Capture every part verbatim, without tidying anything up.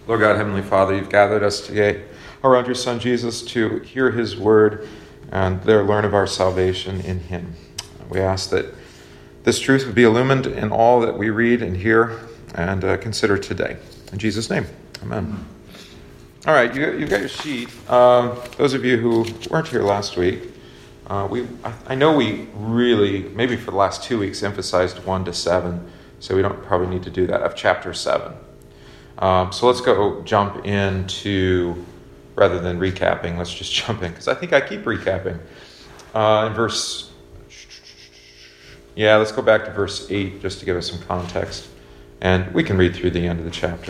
Lord God, Heavenly Father, you've gathered us today around your Son Jesus to hear his word and there learn of our salvation in him. We ask that this truth would be illumined in all that we read and hear and uh, consider today. In Jesus' name, amen. All right, you, you've got your sheet. Uh, those of you who weren't here last week, uh, we I, I know we really, maybe for the last two weeks, emphasized one to seven, so we don't probably need to do that, of chapter seven. Um, so let's go jump into, rather than recapping, let's just jump in, because I think I keep recapping. Uh, in verse, yeah, let's go back to verse eight, just to give us some context, and we can read through the end of the chapter.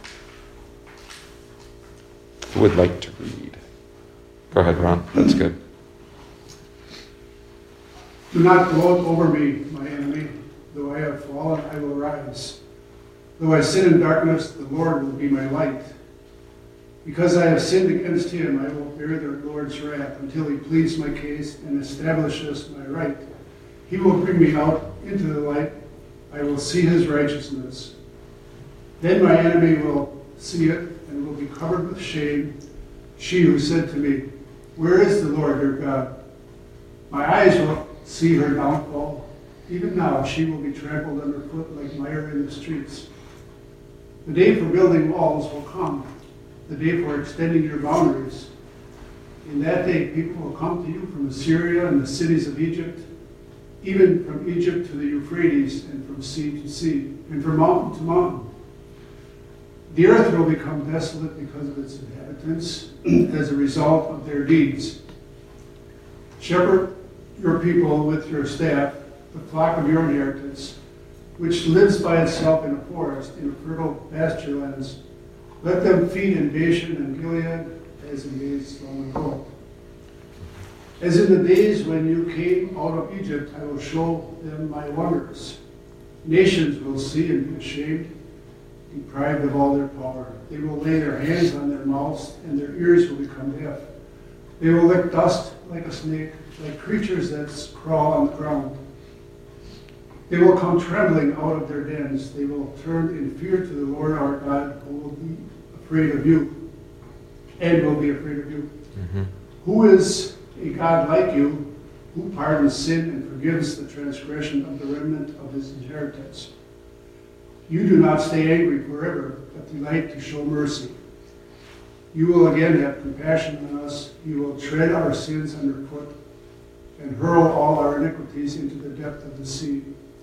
Who would like to read? Go ahead, Ron. That's good. Do not gloat over me, my enemy. Though I have fallen, I will rise. Though I sit in darkness, the Lord will be my light. Because I have sinned against him, I will bear the Lord's wrath until he pleads my case and establishes my right. He will bring me out into the light. I will see his righteousness. Then my enemy will see it and will be covered with shame. She who said to me, where is the Lord your God? My eyes will see her downfall. Even now she will be trampled underfoot like mire in the streets. The day for building walls will come, the day for extending your boundaries. In that day people will come to you from Assyria and the cities of Egypt, even from Egypt to the Euphrates and from sea to sea, and from mountain to mountain. The earth will become desolate because of its inhabitants as a result of their deeds. Shepherd your people with your staff, the flock of your inheritance, which lives by itself in a forest, in fertile pasture lands. Let them feed in Bashan and Gilead as in days long ago. As in the days when you came out of Egypt, I will show them my wonders. Nations will see and be ashamed, deprived of all their power. They will lay their hands on their mouths, and their ears will become deaf. They will lick dust like a snake, like creatures that crawl on the ground. They will come trembling out of their dens. They will turn in fear to the Lord our God, who will be afraid of you, and will be afraid of you. Mm-hmm. Who is a God like you, who pardons sin and forgives the transgression of the remnant of his inheritance? You do not stay angry forever, but delight to show mercy. You will again have compassion on us. You will tread our sins underfoot and hurl all our iniquities into the depth of the sea.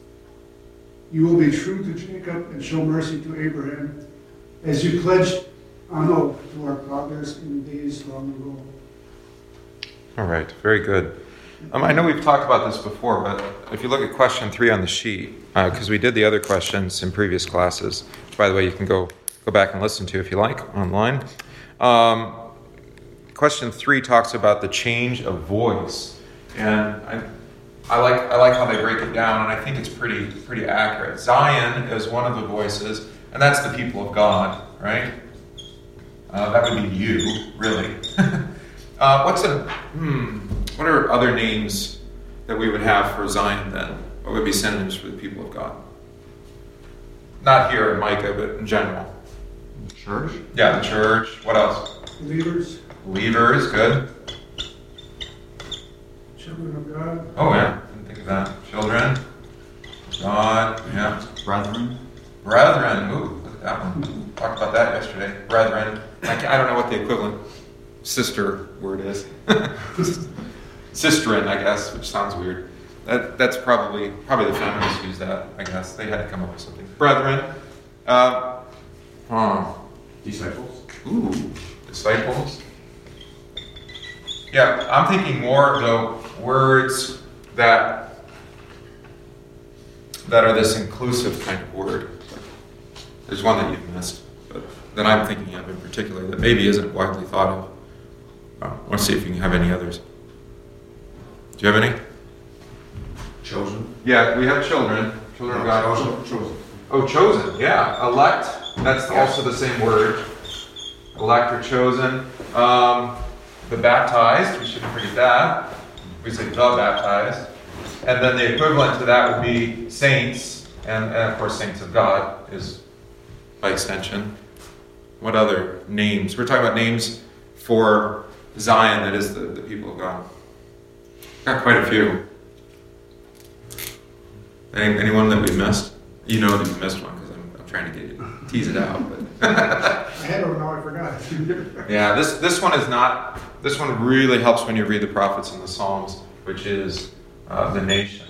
You will be true to Jacob and show mercy to Abraham, as you pledged on oath to our fathers in days long ago. All right, very good. Um, I know we've talked about this before, but if you look at question three on the sheet, because uh, we did the other questions in previous classes, which, by the way, you can go, go back and listen to if you like online. Um, question three talks about the change of voice. And I, I like I like how they break it down, and I think it's pretty pretty accurate. Zion is one of the voices, and that's the people of God, right? Uh, that would be you, really. uh, what's a hmm? What are other names that we would have for Zion then? What would be synonyms for the people of God? Not here in Micah, but in general. Church? Yeah, the church. What else? Believers. Believers, good. Children of God. Oh yeah, didn't think of that. Children. God, yeah. Brethren. Brethren. Ooh, look at that one. Talked about that yesterday. Brethren. I, can't, I don't know what the equivalent sister word is. Sisterin, I guess, which sounds weird. That that's probably probably the feminists use that. I guess they had to come up with something. Brethren. Uh, huh. Disciples. Ooh, disciples. Yeah, I'm thinking more though words that that are this inclusive kind of word. There's one that you've missed, but that I'm thinking of in particular that maybe isn't widely thought of. I want to see if you can have any others. Do you have any? Chosen. Yeah, we have children. Children of God. Chosen. Chosen. Oh, chosen. Yeah, elect. That's also the same word. Elect or chosen. Um, the baptized. We shouldn't forget that. We say the baptized. And then the equivalent to that would be saints. And, and of course, saints of God is by extension. what other names? We're talking about names for Zion, that is the, the people of God. Got quite a few. Any, anyone that we missed? You know that you missed one because I'm, I'm trying to get you, tease it out. But I had it, now I forgot. yeah, this this one is not. This one really helps when you read the prophets and the Psalms, which is uh, the nation.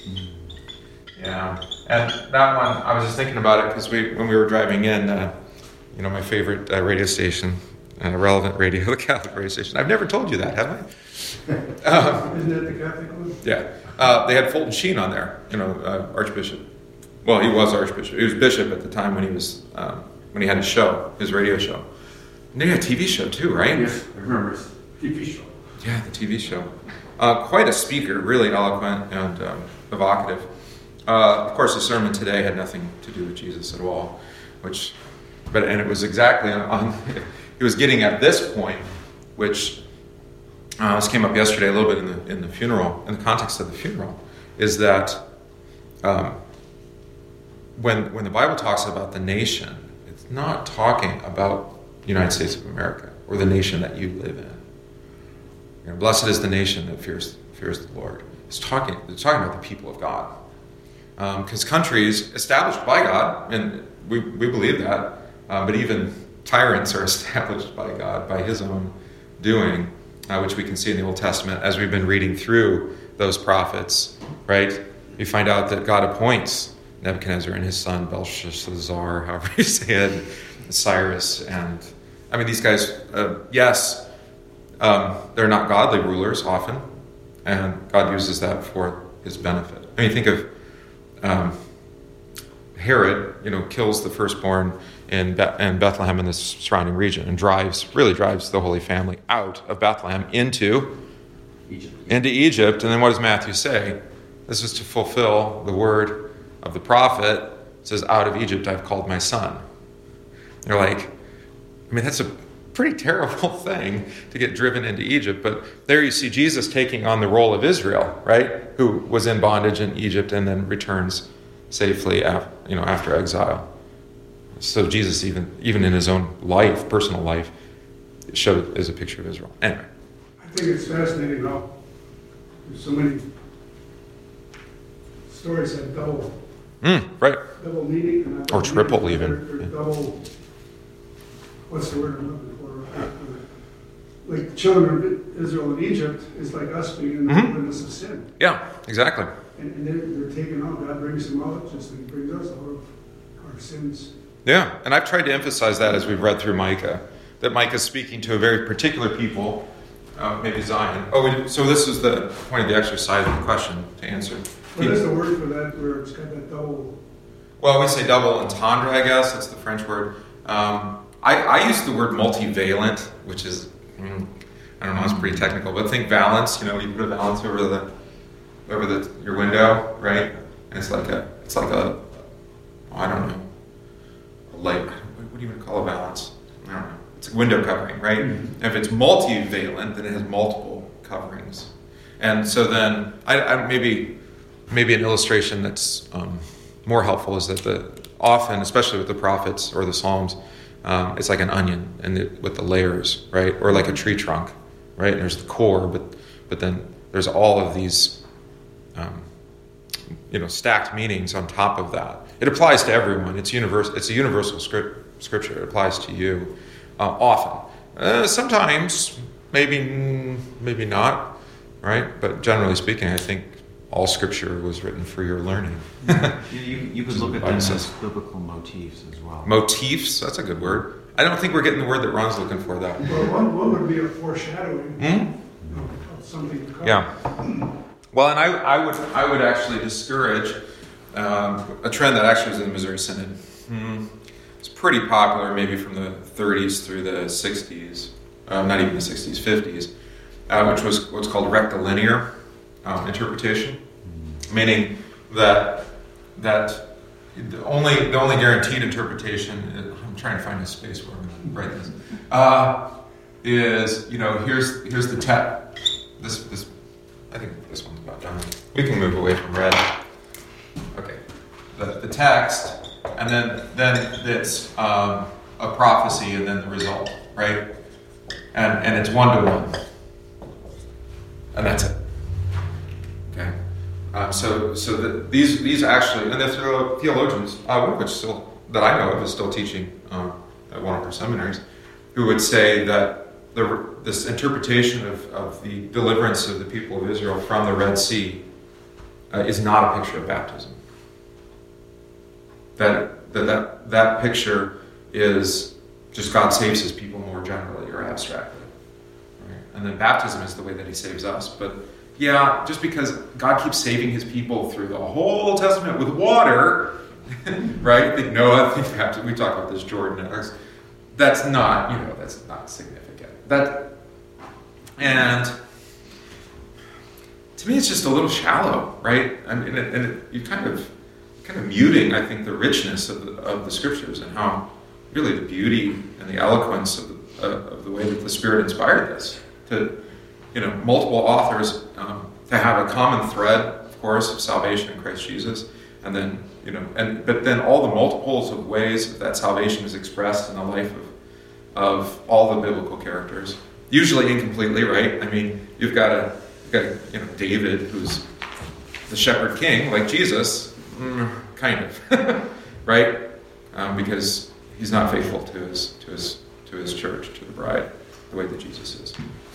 Yeah, and that one I was just thinking about it because we when we were driving in, uh, you know, my favorite uh, radio station, uh, Relevant Radio, the Catholic radio station. I've never told you that, have I? um, Isn't that the Catholic one? Yeah, uh, they had Fulton Sheen on there. You know, uh, Archbishop. Well, he was Archbishop. He was bishop at the time when he was um, when he had his show, his radio show. And they had a T V show too, right? Yes, I remember. T V show. Yeah, the T V show. Uh, quite a speaker, really eloquent and um, evocative. Uh, of course, the sermon today had nothing to do with Jesus at all, which, but and it was exactly on. on he was getting at this point, which uh, this came up yesterday a little bit in the in the funeral, in the context of the funeral, is that um, when when the Bible talks about the nation, it's not talking about the United States of America or the nation that you live in. You know, blessed is the nation that fears fears the Lord. It's talking. It's talking about the people of God. Because um, countries established by God, and we, we believe that, uh, but even tyrants are established by God, by His own doing, uh, which we can see in the Old Testament as we've been reading through those prophets, right? We find out that God appoints Nebuchadnezzar and his son Belshazzar, however you say it, Cyrus, and I mean, these guys, uh, yes, um, they're not godly rulers often, and God uses that for His benefit. I mean, think of Um, Herod, you know, kills the firstborn in, Be- in Bethlehem and the surrounding region, and drives, really drives the Holy Family out of Bethlehem into Egypt. into Egypt. And then what does Matthew say? This is to fulfill the word of the prophet. It says, "Out of Egypt I've called my son." They're like, I mean, that's a pretty terrible thing to get driven into Egypt. But there you see Jesus taking on the role of Israel, right? Who was in bondage in Egypt and then returns safely after, you know, after exile. So Jesus, even even in his own life, personal life, showed as a picture of Israel. Anyway. I think it's fascinating how there's so many stories that double, Mm, right. double meaning. And not Or double triple meaning, even. They're, they're Yeah. double, what's the word I'm looking for? Like the children of Israel in Egypt is like us being in the Mhm. wilderness of sin. Yeah, exactly. And, and they're, they're taken out. God brings them out just like He brings us out of our sins. Yeah, and I've tried to emphasize that as we've read through Micah, that Micah's speaking to a very particular people, uh, maybe Zion. Oh, we, so this is the point of the exercise of the question to answer. What is the word for that where it's got that double? Well, we say double entendre, I guess. That's the French word. Um, I, I use the word multivalent, which is, mm, I don't know, it's pretty technical, but think valance. You know, you put a valance over the over the your window, right? And it's like a, it's like a, I don't know, a light. What do you want to call a valance? I don't know. It's a window covering, right? Mm-hmm. If it's multivalent, then it has multiple coverings. And so then, I, I maybe maybe an illustration that's um, more helpful is that the often, especially with the prophets or the Psalms, um, it's like an onion and it, with the layers, right? Or like a tree trunk, right? And there's the core, but but then there's all of these, um, you know, stacked meanings on top of that. It applies to everyone. It's universal. It's a universal script, scripture. It applies to you uh, often. Uh, sometimes, maybe maybe not, right? But generally speaking, I think all scripture was written for your learning. you, you, you could look at them as biblical motifs as well. Motifs, that's a good word. I don't think we're getting the word that Ron's looking for, though. Well, one, one would be a foreshadowing Hmm? of, of something to come. Yeah. Well, and I, I would I would actually discourage um, a trend that actually was in the Missouri Synod. Hmm. It's pretty popular, maybe from the thirties through the sixties, um, not even the sixties, fifties, uh, which was what's called rectilinear um, interpretation, meaning that that the only the only guaranteed interpretation. I'm trying to find a space where I'm going to write this. Uh, is you know here's here's the text. This this I think this one's about done. We can move away from red. Okay, the the text, and then then it's um, a prophecy and then the result, right? And and it's one to one, and that's it. Okay. Um, so so the, these these actually, and the theologians, uh, one of which still that I know of is still teaching um, at one of our seminaries, who would say that the this interpretation of, of the deliverance of the people of Israel from the Red Sea uh, is not a picture of baptism. That, that that that picture is just God saves his people more generally or abstractly. Right? And then baptism is the way that he saves us. But yeah, just because God keeps saving his people through the whole Old Testament with water, right? Think Noah, think baptism. We talk about this Jordan. That's not, you know, that's not significant. That, and to me, it's just a little shallow, right? I mean, and, and it, you kind of, kind of muting, I think, the richness of the, of the scriptures and how really the beauty and the eloquence of the, uh, of the way that the Spirit inspired this. To, you know, multiple authors um, to have a common thread, of course, of salvation in Christ Jesus, and then, you know, and but then all the multiples of ways that salvation is expressed in the life of of all the biblical characters, usually incompletely, right? I mean, you've got a, you've got a, you know, David, who's the shepherd king, like Jesus, mm, kind of, right? Um, because he's not faithful to his to his to his church, to the bride, the way that Jesus is.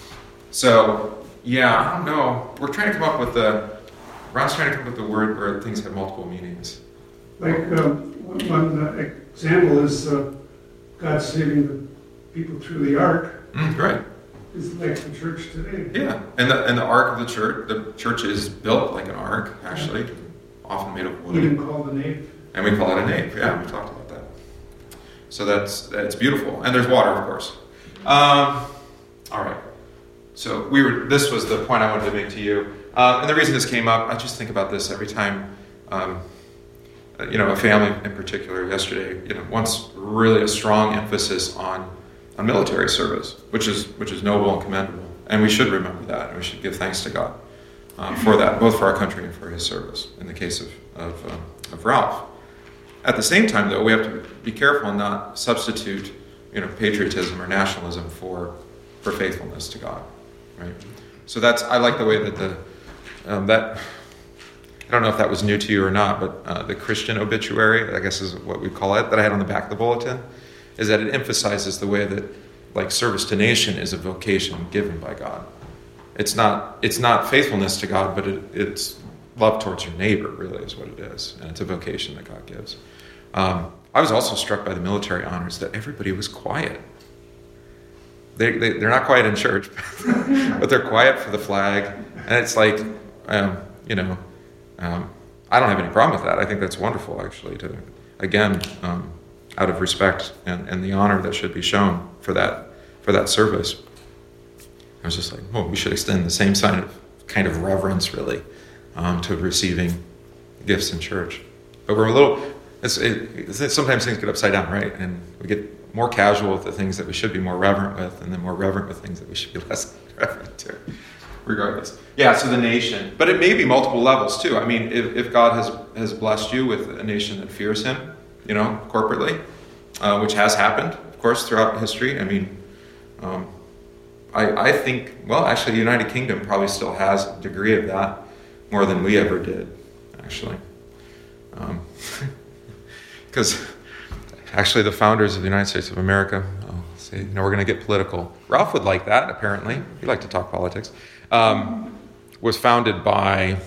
So, yeah, I don't know. We're trying to come up with the, Ron's trying to come up with the word where things have multiple meanings. Like um, one uh, example is uh, God saving the people through the ark. Mm, right. Is like the church today. Yeah, and the and the ark of the church, the church is built like an ark, actually, often made of wood. Even called a nave. And we call it a nave. Yeah, we talked about that. So that's that's beautiful, and there's water, of course. Um, all right. So we were. This was the point I wanted to make to you, uh, and the reason this came up, I just think about this every time. Um, you know, a family in particular yesterday, you know, wants really a strong emphasis on on military service, which is which is noble and commendable, and we should remember that, and we should give thanks to God uh, for that, both for our country and for His service. In the case of of, uh, of Ralph, at the same time, though, we have to be careful and not substitute, you know, patriotism or nationalism for for faithfulness to God. Right. So that's, I like the way that the um, that I don't know if that was new to you or not, but uh, the Christian obituary, I guess is what we call it, that I had on the back of the bulletin, is that it emphasizes the way that, like, service to nation is a vocation given by God. It's not it's not faithfulness to God, but it, it's love towards your neighbor, really, is what it is, and it's a vocation that God gives. Um, I was also struck by the military honors that everybody was quiet. They, they, they're not quiet in church, but they're quiet for the flag. And it's like, um, you know, um, I don't have any problem with that. I think that's wonderful, actually, to, again, um, out of respect and, and the honor that should be shown for that for that service. I was just like, well, we should extend the same sign of kind of reverence, really, um, to receiving gifts in church. But we're a little, it's, it, it's, sometimes things get upside down, right? And we get more casual with the things that we should be more reverent with, and then more reverent with things that we should be less reverent to, regardless. Yeah, so the nation. But it may be multiple levels, too. I mean, if, if God has, has blessed you with a nation that fears Him, you know, corporately, uh, which has happened, of course, throughout history. I mean, um, I, I think, well, actually, the United Kingdom probably still has a degree of that, more than we ever did, actually. Because... Um, Actually, the founders of the United States of America, oh, see, you know, we're going to get political. Ralph would like that, apparently. He liked to talk politics. Um, was founded by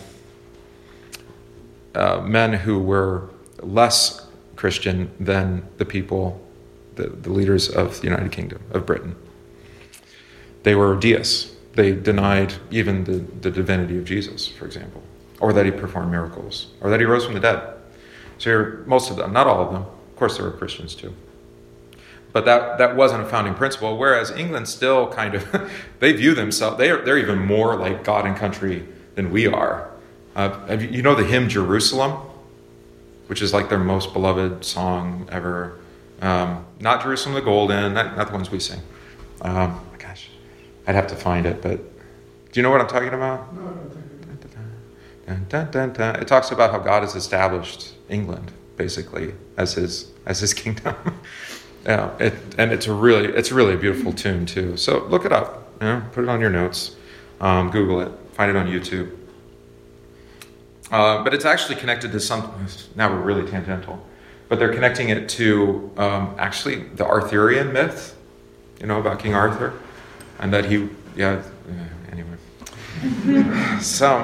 uh, men who were less Christian than the people, the, the leaders of the United Kingdom, of Britain. They were deists. They denied even the, the divinity of Jesus, for example, or that He performed miracles, or that He rose from the dead. So you're, most of them, not all of them. Of course, there were Christians too. But that, that wasn't a founding principle, whereas England still kind of, they view themselves, they're, they're even more like God and country than we are. Uh, have you, you know the hymn Jerusalem, which is like their most beloved song ever. Um, not Jerusalem the Golden, not, not the ones we sing. Um, gosh, I'd have to find it, but do you know what I'm talking about? No, I don't think Dun, dun, dun, dun. It talks about how God has established England, basically, as his as his kingdom. Yeah, it, and it's a really it's really a beautiful tune too. So look it up. You know, put it on your notes. Um, Google it. Find it on YouTube. Uh, but it's actually connected to some. Now we're really tangential, but they're connecting it to um, actually the Arthurian myth. You know about King Arthur, and that he yeah. yeah anyway, so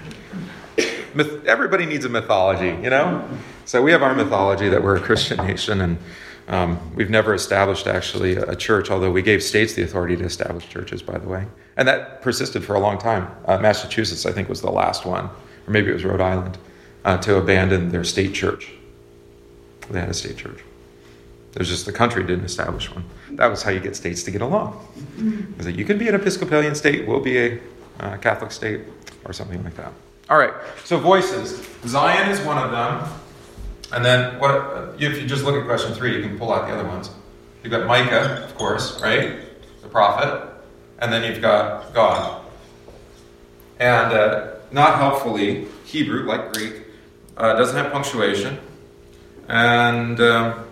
myth, everybody needs a mythology, you know. So we have our mythology that we're a Christian nation, and um, we've never established actually a church, although we gave states the authority to establish churches, by the way. And that persisted for a long time. Uh, Massachusetts, I think, was the last one, or maybe it was Rhode Island, uh, to abandon their state church. They had a state church. It was just the country didn't establish one. That was how you get states to get along. It was like, you can be an Episcopalian state, we'll be a uh, Catholic state, or something like that. All right, so voices. Zion is one of them. And then, what? if you just look at question three, you can pull out the other ones. You've got Micah, of course, right? The prophet. And then you've got God. And uh, not helpfully, Hebrew, like Greek, uh, doesn't have punctuation. And um,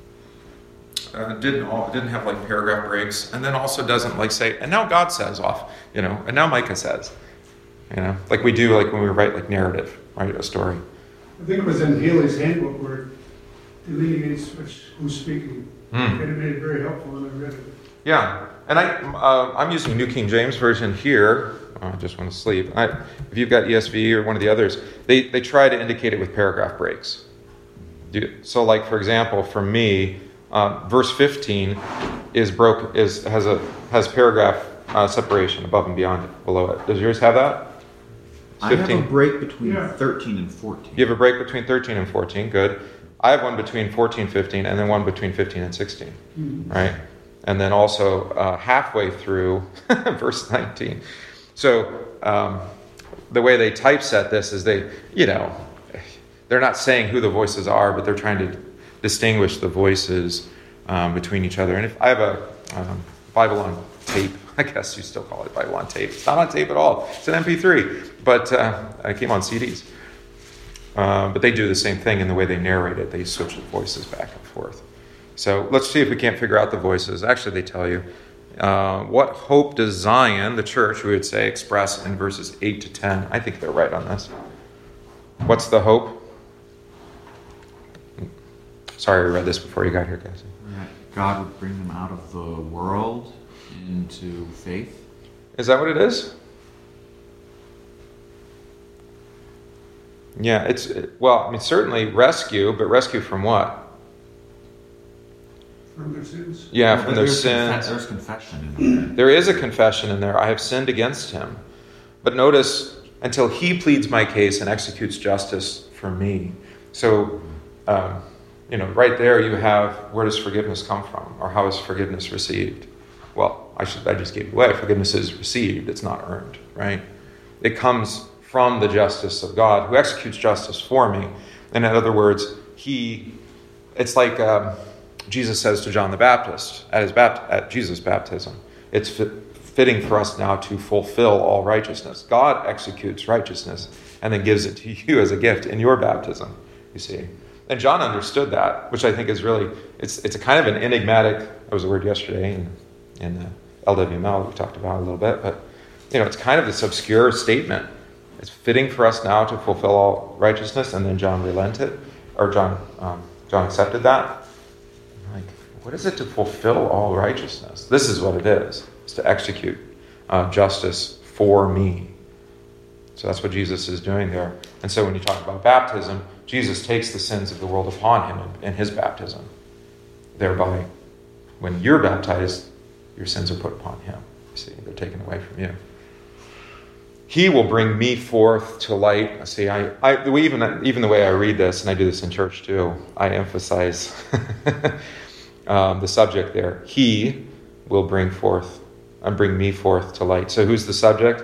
uh, didn't all, didn't have like paragraph breaks. And then also doesn't like say, and now God says off, you know, and now Micah says. You know, like we do like when we write like narrative, write a story. I think it was in Haley's handbook where it delineates which, who's speaking. Mm. And it made it very helpful when I read it. Yeah, and I, uh, I'm using New King James Version here. Oh, I just want to sleep. I, if you've got E S V or one of the others, they, they try to indicate it with paragraph breaks. So like, for example, for me, uh, verse fifteen is broke is has a has paragraph uh, separation above and beyond it, below it. Does yours have that? I have a break between Yeah. thirteen and fourteen. You have a break between thirteen and fourteen. Good. I have one between fourteen, fifteen, and then one between fifteen and sixteen. Mm-hmm. Right? And then also uh, halfway through verse nineteen. So um, the way they typeset this is they, you know, they're not saying who the voices are, but they're trying to distinguish the voices um, between each other. And if I have a um, Bible on tape, I guess you still call it Bible on tape. It's not on tape at all. It's an M P three, but uh, I came on C Ds. Uh, but they do the same thing in the way they narrate it. They switch the voices back and forth. So let's see if we can't figure out the voices. Actually, they tell you. Uh, what hope does Zion, the church, we would say, express in verses eight to ten? I think they're right on this. What's the hope? Sorry, I read this before you got here, guys. God would bring them out of the world into faith. Is that what it is? Yeah, it's, well, I mean, certainly rescue, but rescue from what? From their sins? Yeah, Well, from their there's sins. confe- there's confession in there. There is a confession in there. I have sinned against him. But notice, until he pleads my case and executes justice for me. So, um, you know, right there you have, where does forgiveness come from? Or how is forgiveness received? Well, I should I just gave it away. Forgiveness is received. It's not earned, right? It comes from the justice of God, who executes justice for me. And in other words, he, it's like um, Jesus says to John the Baptist at his bapt- at Jesus' baptism. It's fit, fitting for us now to fulfill all righteousness. God executes righteousness and then gives it to you as a gift in your baptism, you see. And John understood that, which I think is really, it's it's a kind of an enigmatic, that was a word yesterday in, in the L W M L that we talked about a little bit, but you know, it's kind of this obscure statement. It's fitting for us now to fulfill all righteousness, and then John relented, or John um, John accepted that. Like, what is it to fulfill all righteousness? This is what it is. It's to execute uh, justice for me. So that's what Jesus is doing there. And so when you talk about baptism, Jesus takes the sins of the world upon him in, in his baptism. Thereby, when you're baptized, your sins are put upon him. You see, they're taken away from you. He will bring me forth to light. See, I, I even even the way I read this, and I do this in church too, I emphasize um, the subject there. He will bring forth, and bring me forth to light. So who's the subject?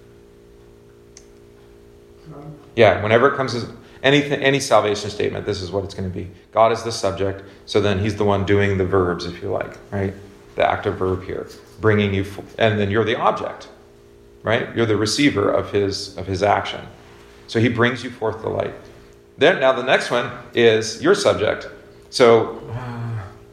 Yeah, whenever it comes to anything, any salvation statement, this is what it's going to be. God is the subject, so then he's the one doing the verbs, if you like, right? The active verb here, bringing you, and then you're the object. Right? You're the receiver of his of his action. So he brings you forth the light. Then now the next one is your subject. So uh,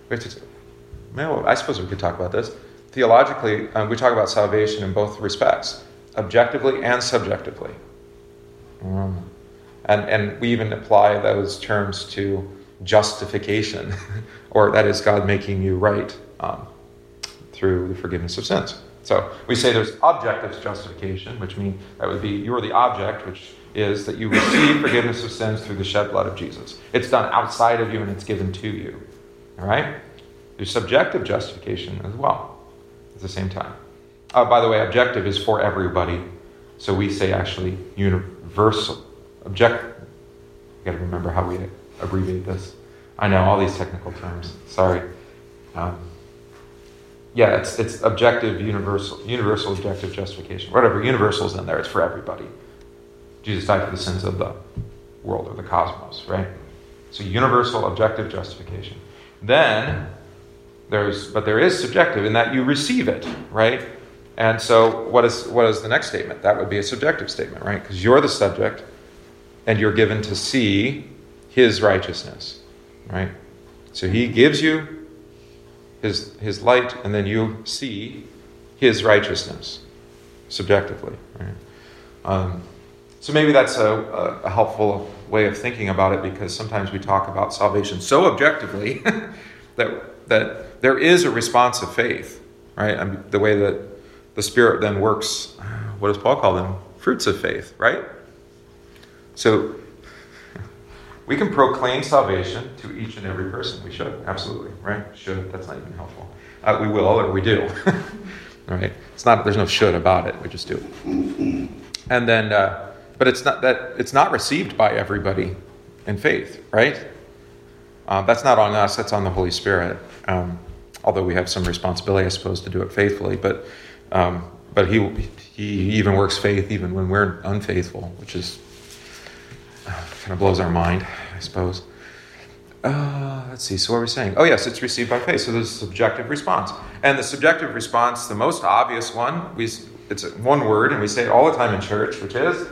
we have to, well, I suppose we could talk about this. Theologically, um, we talk about salvation in both respects, objectively and subjectively. Um, and, and we even apply those terms to justification, or that is God making you right um, through the forgiveness of sins. So we say there's objective justification, which means that would be you're the object, which is that you receive forgiveness of sins through the shed blood of Jesus. It's done outside of you and it's given to you. All right? There's subjective justification as well at the same time. Uh, by the way, objective is for everybody. So we say actually universal. Object. You got to remember how we abbreviate this. I know all these technical terms. Sorry. Um, yeah, it's it's objective, universal, universal objective justification. Whatever, universal's in there. It's for everybody. Jesus died for the sins of the world or the cosmos, right? So universal objective justification. Then there's, but there is subjective in that you receive it, right? And so what is what is the next statement? That would be a subjective statement, right? Because you're the subject and you're given to see his righteousness, right? So he gives you his his light and then you see his righteousness subjectively, right? Um, so maybe that's a, a, a helpful way of thinking about it, because sometimes we talk about salvation so objectively that that there is a response of faith, right? I mean, the way that the Spirit then works, what does Paul call them? Fruits of faith, right? So we can proclaim salvation to each and every person. We should, absolutely, right? Should, that's not even helpful. Uh, we will, or we do, right? It's not. There's no should about it. We just do. And then, uh, but it's not that it's not received by everybody in faith, right? Uh, that's not on us. That's on the Holy Spirit. Um, although we have some responsibility, I suppose, to do it faithfully. But um, but he he even works faith even when we're unfaithful, which is uh, kind of blows our mind, I suppose. Uh, let's see. So what are we saying? Oh, yes, it's received by faith. So there's a subjective response. And the subjective response, the most obvious one, we it's one word, and we say it all the time in church, which is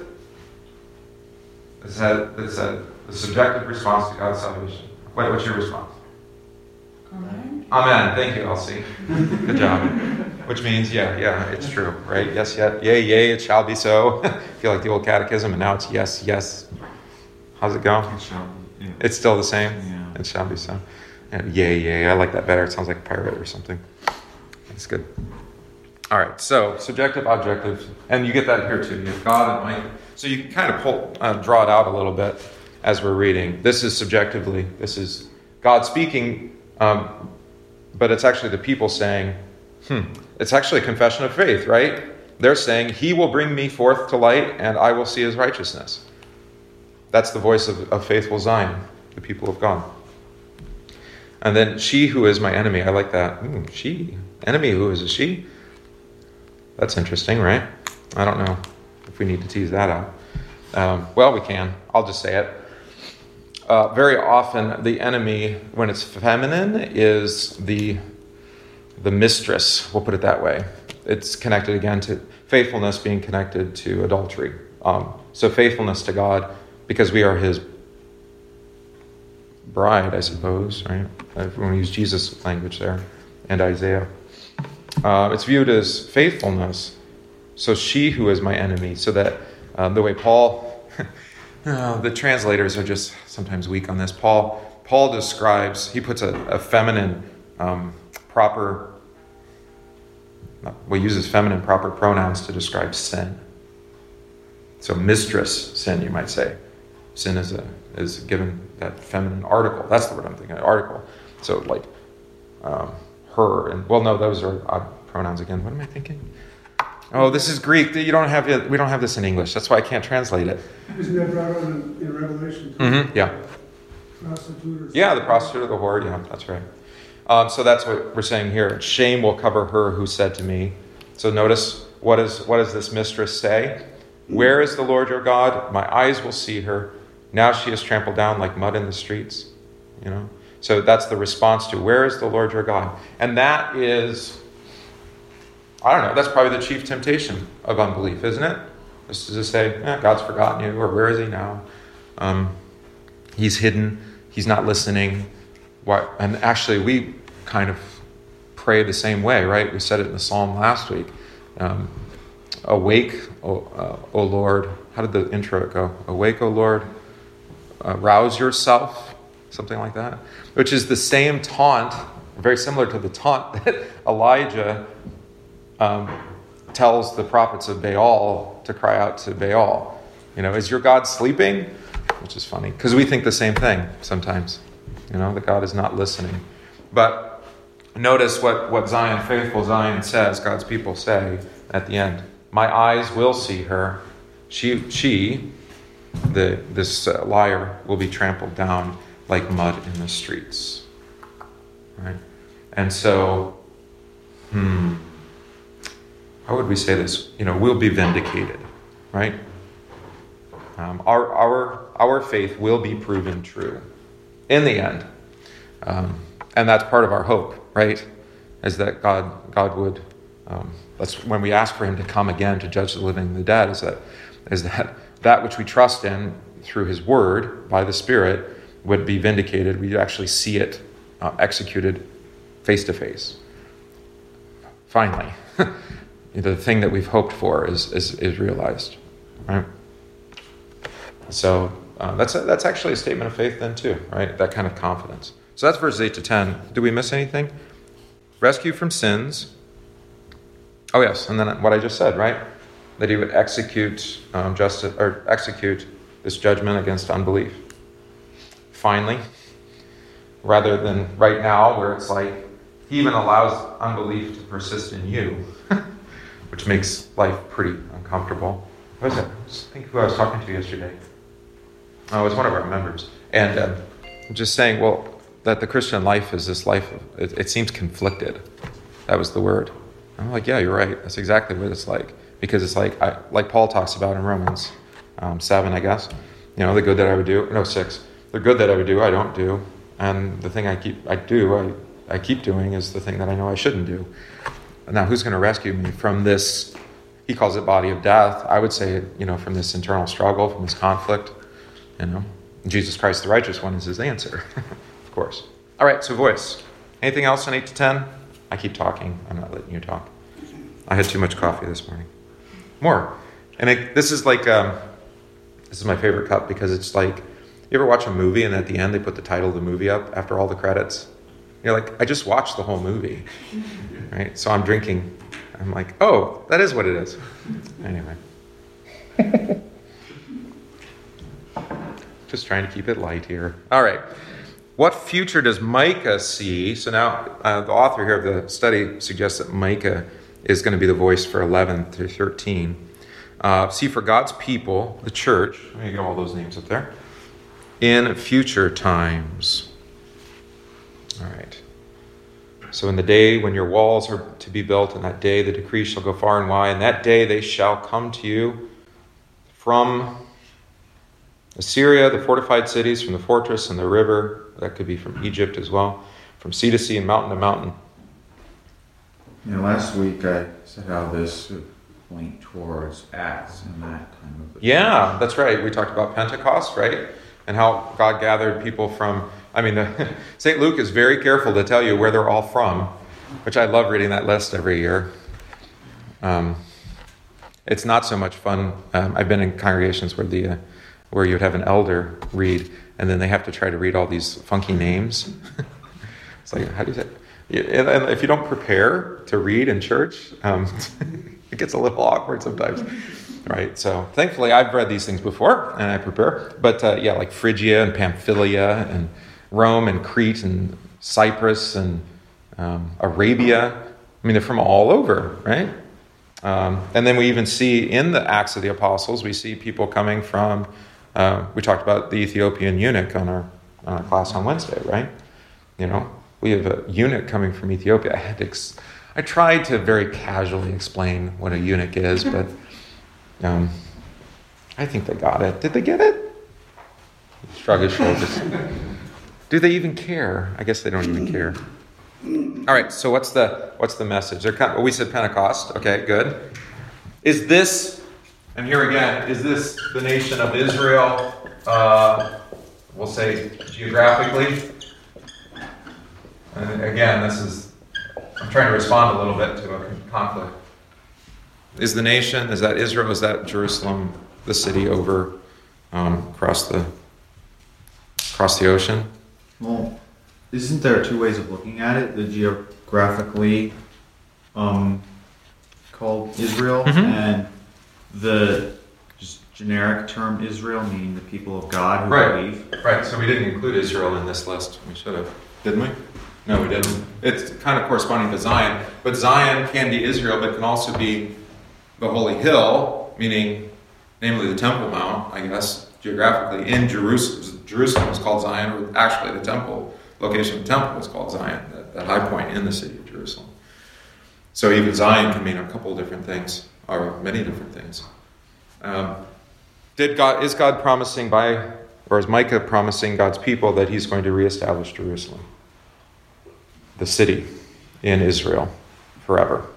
it's a, it's a, the subjective response to God's salvation. What, what's your response? Amen. Amen. Thank you, Elsie. Good job. Which means, yeah, yeah, it's true, right? Yes, yeah, yay, yay, it shall be so. I feel like the old catechism, and now it's yes, yes. How's it go? It shall be, yeah. It's still the same? Yeah. It shall be so. Yeah, yay, yay. I like that better. It sounds like a pirate or something. That's good. All right, so subjective, objective, and you get that here too. You have God and Mike. So you can kind of pull, uh, draw it out a little bit as we're reading. This is subjectively. This is God speaking, um, but it's actually the people saying, hmm, it's actually a confession of faith, right? They're saying, he will bring me forth to light and I will see his righteousness. That's the voice of, of faithful Zion, the people of God. And then she who is my enemy. I like that. Ooh, she. Enemy who is a she? That's interesting, right? I don't know if we need to tease that out. Um, well, we can. I'll just say it. Uh, very often, the enemy, when it's feminine, is the the mistress. We'll put it that way. It's connected again to faithfulness being connected to adultery. Um, so faithfulness to God, because we are his bride, I suppose, right? If we want to use Jesus' language there, and Isaiah. Uh, it's viewed as faithfulness. So she who is my enemy. So that um, the way Paul, uh, the translators are just sometimes weak on this. Paul Paul describes, he puts a, a feminine um, proper, well, he uses feminine proper pronouns to describe sin. So mistress sin, you might say. Sin is a is given that feminine article. That's the word I'm thinking of, article. So like um, her, and well, no, those are odd pronouns again. What am I thinking? Oh, this is Greek. You don't have it. We don't have this in English. That's why I can't translate it. Isn't that brought out in, in Revelation? Mm-hmm. Yeah. Prostitute or Yeah, the prostitute or the whore. Yeah, that's right. Um, so that's what we're saying here. Shame will cover her who said to me. So notice, what is what does this mistress say? Where is the Lord your God? My eyes will see her. Now she is trampled down like mud in the streets. You know. So that's the response to where is the Lord your God? And that is, I don't know, that's probably the chief temptation of unbelief, isn't it? Just to say, eh, God's forgotten you, or where is he now? Um, he's hidden. He's not listening. Why? And actually, we kind of pray the same way, right? We said it in the psalm last week. Um, Awake, O, uh, o Lord. How did the intro go? Awake, O Lord. Uh, rouse yourself. Something like that. Which is the same taunt, very similar to the taunt that Elijah um, tells the prophets of Baal to cry out to Baal. You know, is your God sleeping? Which is funny, because we think the same thing sometimes. You know, that God is not listening. But notice what, what Zion, faithful Zion says, God's people say at the end. My eyes will see her. She, she the this uh, liar, will be trampled down like mud in the streets. Right? And so, hmm, how would we say this? You know, we'll be vindicated, right? Um, our our our faith will be proven true in the end, um, and that's part of our hope, right? Is that God God would. Um, that's when we ask for Him to come again to judge the living and the dead. Is that is that that which we trust in through His Word by the Spirit would be vindicated. We'd actually see it uh, executed face to face. Finally, the thing that we've hoped for is is, is realized, right? So uh, that's a, that's actually a statement of faith then too, right? That kind of confidence. So that's verses eight to ten. Did we miss anything? Rescue from sins. Oh yes, and then what I just said, right? That He would execute um, justice or execute this judgment against unbelief. Finally, rather than right now where it's like He even allows unbelief to persist in you, which makes life pretty uncomfortable. What was it? I was thinking who I was talking to yesterday. Oh, it was one of our members. And uh, just saying, well, that the Christian life is this life, of, it, it seems conflicted. That was the word. I'm like, yeah, you're right. That's exactly what it's like. Because it's like, I, like Paul talks about in Romans um, seven, I guess. You know, the good that I would do, no, six. The good that I would do, I don't do. And the thing I keep, I do, I, I keep doing is the thing that I know I shouldn't do. Now, who's going to rescue me from this, he calls it body of death. I would say, you know, from this internal struggle, from this conflict, you know. Jesus Christ, the righteous one, is his answer, of course. All right, so voice. Anything else on eight to ten? I keep talking. I'm not letting you talk. I had too much coffee this morning. More. And it, this is like, um, this is my favorite cup because it's like, you ever watch a movie and at the end they put the title of the movie up after all the credits? You're like, I just watched the whole movie. Right? So I'm drinking. I'm like, oh, that is what it is. Anyway. Just trying to keep it light here. All right. What future does Micah see? So now uh, the author here of the study suggests that Micah is going to be the voice for eleven through thirteen. Uh, see, for God's people, the church, let me get all those names up there, in future times. All right. So in the day when your walls are to be built, in that day the decree shall go far and wide, and that day they shall come to you from Assyria, the fortified cities, from the fortress and the river, that could be from Egypt as well, from sea to sea and mountain to mountain. You know, last week I said how this would point towards Acts and that time of the Yeah, that's right. We talked about Pentecost, right? And how God gathered people from, I mean, the, Saint Luke is very careful to tell you where they're all from, which I love reading that list every year. Um, it's not so much fun. Um, I've been in congregations where the uh, where you'd have an elder read, and then they have to try to read all these funky names. It's like, how do you say it? And, and if you don't prepare to read in church, um, it gets a little awkward sometimes. Right, so thankfully I've read these things before and I prepare. But uh, yeah, like Phrygia and Pamphylia and Rome and Crete and Cyprus and um, Arabia. I mean, they're from all over, right? Um, and then we even see in the Acts of the Apostles, we see people coming from, uh, we talked about the Ethiopian eunuch on our, on our class on Wednesday, right? You know, we have a eunuch coming from Ethiopia. I had to ex- I tried to very casually explain what a eunuch is, but Um, I think they got it. Did they get it? Shrug his shoulders. Do they even care? I guess they don't even care. All right. So what's the what's the message? They're kind of, well, we said Pentecost. Okay, good. Is this? And here again, is this the nation of Israel? Uh, we'll say geographically, And again, this is, I'm trying to respond a little bit to a conflict. Is the nation, is that Israel, is that Jerusalem, the city over um, across the across the ocean? Well, isn't there two ways of looking at it? The geographically um, called Israel, Mhm. and the just generic term Israel, meaning the people of God who Right. believe. Right, so we didn't include Israel in this list. We should have, didn't we? No, we didn't. It's kind of corresponding to Zion, but Zion can be Israel, but can also be the Holy Hill, meaning, namely the Temple Mount, I guess, geographically, in Jerusalem. Jerusalem is called Zion, or actually the temple, location of the temple is called Zion, that, that high point in the city of Jerusalem. So even Zion can mean a couple of different things, or many different things. Um, did God is God promising by, or is Micah promising God's people that he's going to reestablish Jerusalem, the city in Israel, forever?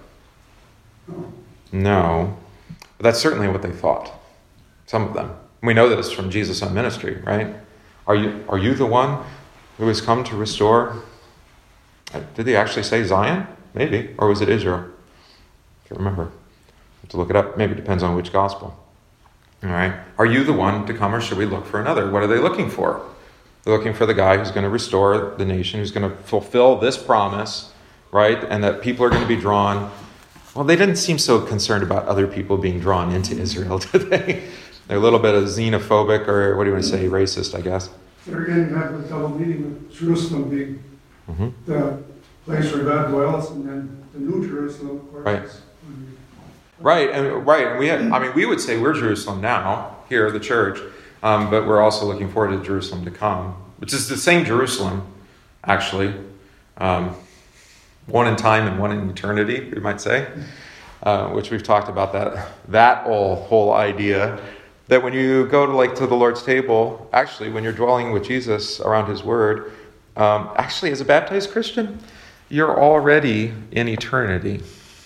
No. But that's certainly what they thought. Some of them. We know this from Jesus' own ministry, right? Are you are you the one who has come to restore? Did he actually say Zion? Maybe. Or was it Israel? I can't remember. I have to look it up. Maybe it depends on which gospel. All right. Are you the one to come, or should we look for another? What are they looking for? They're looking for the guy who's going to restore the nation, who's going to fulfill this promise, right? And that people are going to be drawn. Well, they didn't seem so concerned about other people being drawn into Israel, did they? They're a little bit of xenophobic, or what do you want to say, racist, I guess. There again, you have the double meaning of Jerusalem being Mm-hmm. the place where God dwells, and then the New Jerusalem, of course. Right. is- Right, and right, and we had, I mean, we would say we're Jerusalem now, here, the church, um, but we're also looking forward to Jerusalem to come, which is the same Jerusalem, actually. Um, one in time and one in eternity, we might say, uh, which we've talked about that that whole whole idea that when you go to like to the Lord's table, actually, when you're dwelling with Jesus around His Word, um, actually, as a baptized Christian, you're already in eternity.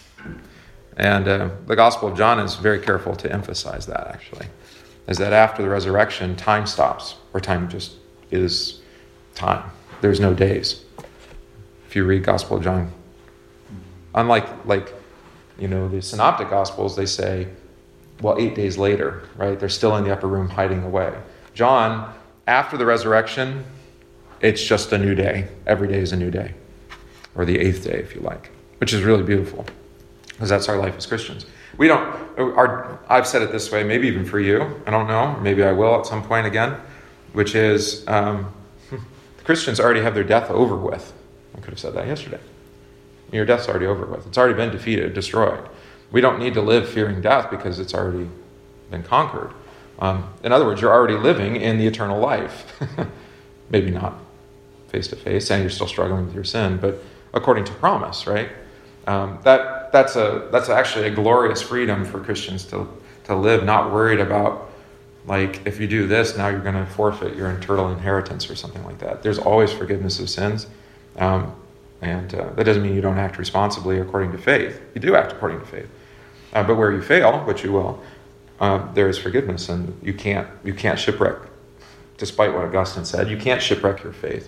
And uh, the Gospel of John is very careful to emphasize that, actually, is that after the resurrection, time stops, or time just is time. There's no days. If you read Gospel of John, unlike, like, you know, the Synoptic Gospels, they say, well, eight days later, right? They're still in the upper room hiding away. John, after the resurrection, it's just a new day. Every day is a new day. Or the eighth day, if you like, which is really beautiful. Because that's our life as Christians. We don't, our, I've said it this way, maybe even for you, I don't know, maybe I will at some point again, which is, um, the Christians already have their death over with. I could have said that yesterday. Your death's already over with. It's already been defeated, destroyed. We don't need to live fearing death because it's already been conquered. Um, in other words, you're already living in the eternal life. Maybe not face to face, and you're still struggling with your sin, but according to promise, right? Um, that that's a that's actually a glorious freedom for Christians to to live, not worried about, like, if you do this, now you're going to forfeit your eternal inheritance or something like that. There's always forgiveness of sins, um, and uh, that doesn't mean you don't act responsibly according to faith. You do act according to faith, uh, but where you fail, which you will, uh, there is forgiveness, and you can't you can't shipwreck. Despite what Augustine said, you can't shipwreck your faith.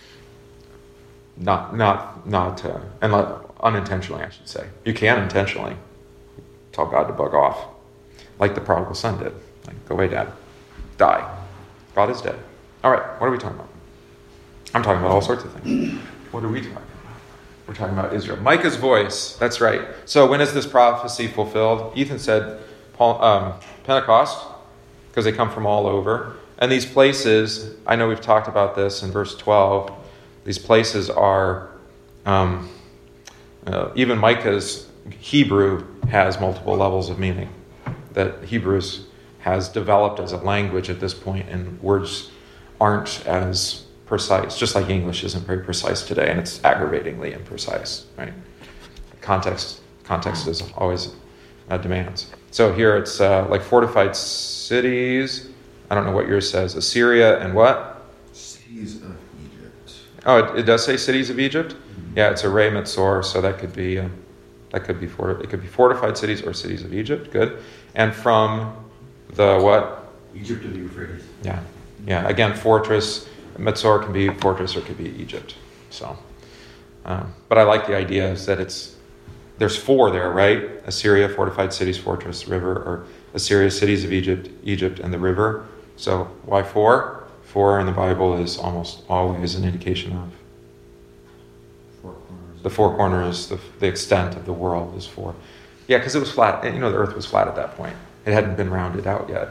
Not not not uh, and not, unintentionally, I should say. You can intentionally tell God to bug off, like the prodigal son did. Like, go away, Dad. Die. God is dead. All right, what are we talking about? I'm talking about all sorts of things. What are we talking about? We're talking about Israel. Micah's voice. That's right. So when is this prophecy fulfilled? Ethan said Paul, um, Pentecost, because they come from all over. And these places, I know we've talked about this in verse twelve. These places are, um, uh, even Micah's Hebrew has multiple levels of meaning. That Hebrews has developed as a language at this point, and words aren't as precise, just like English isn't very precise today, and it's aggravatingly imprecise, right? Context, context is always uh, demands. So here it's uh, like fortified cities. I don't know what yours says. Assyria and what? Cities of Egypt. Oh, it, it does say cities of Egypt. Mm-hmm. Yeah, it's a Re Metzor, so that could be uh, that could be for it could be fortified cities or cities of Egypt. Good. And from the what? Egypt of the Euphrates. Yeah, yeah. Again, fortress. Metzor can be fortress or it could be Egypt. So, Um, but I like the idea is that it's there's four there, right? Assyria, fortified cities, fortress, river, or Assyria, cities of Egypt, Egypt, and the river. So why four? Four in the Bible is almost always an indication of Four corners. the four corners, the, the extent of the world is four. Yeah, because it was flat. You know, the earth was flat at that point. It hadn't been rounded out yet.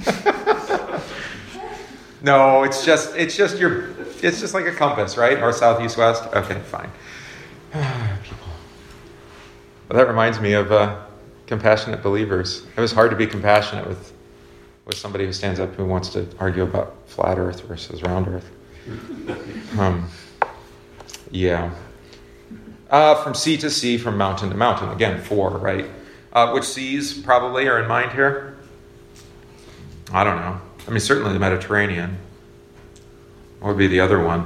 No, it's just it's just your it's just like a compass, right? North, south, east, west. Okay, fine. People. Well, that reminds me of uh, compassionate believers. It was hard to be compassionate with with somebody who stands up who wants to argue about flat Earth versus round Earth. Um, yeah. Uh, from sea to sea, from mountain to mountain. Again, four, right? Uh, which seas probably are in mind here? I don't know. I mean, certainly the Mediterranean. What would be the other one?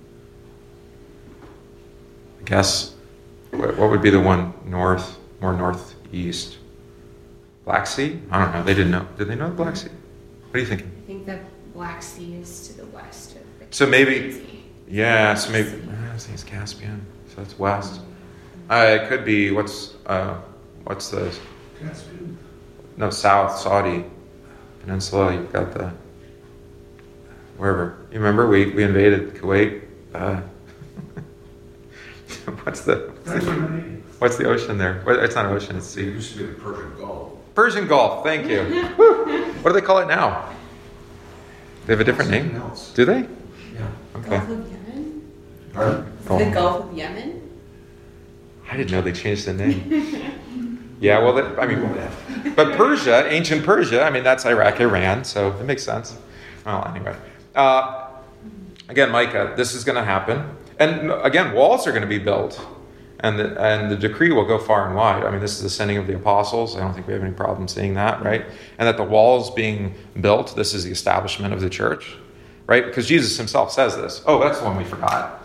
I guess, what what would be the one north, more northeast? Black Sea? I don't know. They didn't know. Did they know the Black Sea? What are you thinking? I think the Black Sea is to the west of the So maybe, Caspian Sea. yeah, so maybe, I think it's Caspian, so that's west. Uh, it could be, what's, uh, what's the, Caspian. no, South, Saudi Peninsula, you've got the, wherever. You remember, we, we invaded Kuwait. Uh, what's the, That's what I mean. what's the ocean there? Well, it's not an ocean, it's It sea. used to be the Persian Gulf. Persian Gulf, thank you. Woo. What do they call it now? They have a different Something name? else. Do they? Yeah. Okay. Gulf of Yemen? Pardon? Is it Oh. the Gulf of Yemen? I didn't know they changed the name. Yeah, well, that, I mean, but Persia, ancient Persia, I mean, that's Iraq, Iran, so it makes sense. Well, anyway. Uh, again, Micah, this is going to happen. And again, walls are going to be built. And the, and the decree will go far and wide. I mean, this is the sending of the apostles. I don't think we have any problem seeing that, right? And that the walls being built, this is the establishment of the church, right? Because Jesus himself says this. Oh, that's the one we forgot.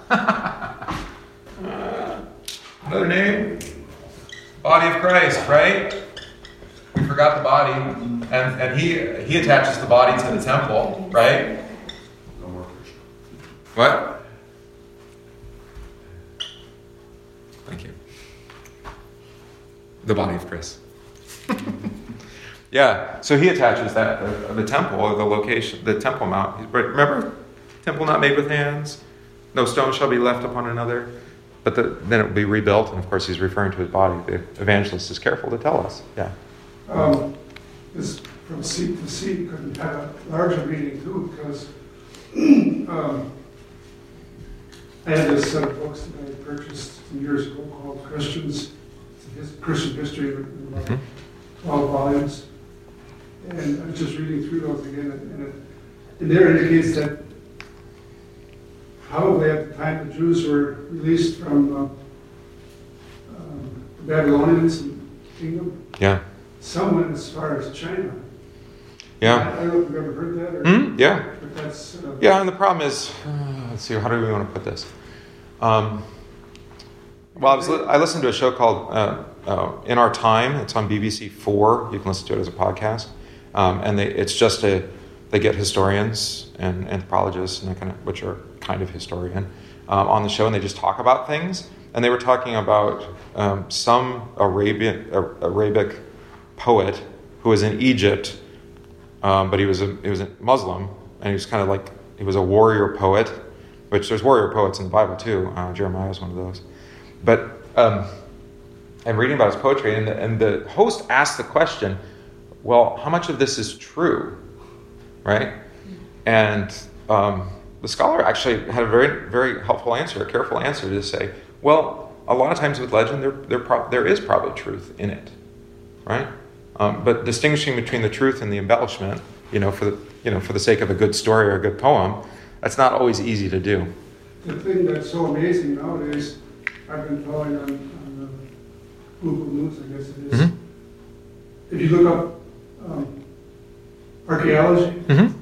uh, another name? Body of Christ, right? We forgot the body. And, and he, he attaches the body to the temple, right? No more Christian. What? Thank you. The body of Chris. Yeah, so he attaches that, the, the temple, or the location, the temple mount. Remember? Temple not made with hands. No stone shall be left upon another. But the, then it will be rebuilt, and of course he's referring to his body. The evangelist is careful to tell us. Yeah. Um, this from sea to sea could have a larger meaning too, because um, I had this set of books that I had purchased some years ago called Christians, his Christian History, in about Mhm. twelve volumes. And I was just reading through those again, and it, and there indicates that probably at the time the Jews were released from uh, um, the Babylonians and kingdom, Yeah. some went as far as China. Yeah. I don't know if you've ever heard that, or, Hmm? Yeah. but that's uh, Yeah, and the problem is, uh, let's see, how do we want to put this? Um, well, I, was li- I listened to a show called uh, uh, In Our Time. It's on B B C four. You can listen to it as a podcast. Um, and they, it's just a, they get historians and anthropologists, and that kind of, which are kind of historian, um, on the show, and they just talk about things. And they were talking about um, some Arabian, uh, Arabic poet who was in Egypt, um, but he was a he was a Muslim, and he was kind of like, he was a warrior poet, which there's warrior poets in the Bible too. Uh, Jeremiah is one of those. But um, I'm reading about his poetry, and the, and the host asked the question, well, how much of this is true, right? And um, the scholar actually had a very, very helpful answer, a careful answer to say, well, a lot of times with legend, there there, pro- there is probably truth in it, right? Um, but distinguishing between the truth and the embellishment, you know, for the you know for the sake of a good story or a good poem, that's not always easy to do. the thing that's so amazing nowadays. I've been following on, on uh, Google News, I guess it is. Mm-hmm. If you look up um, archaeology, Mm-hmm.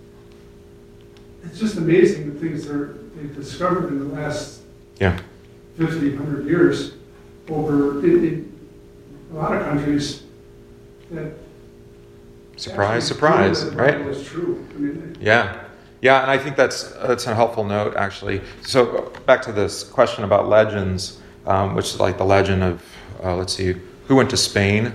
it's just amazing the things they're, they've discovered in the last Yeah. fifty, one hundred years over in, in a lot of countries that Surprise, actually surprise, prove that the right? Bible is true. I mean, Yeah. Yeah, and I think that's that's a helpful note, actually. So back to this question about legends, um, which is like the legend of, uh, let's see, who went to Spain?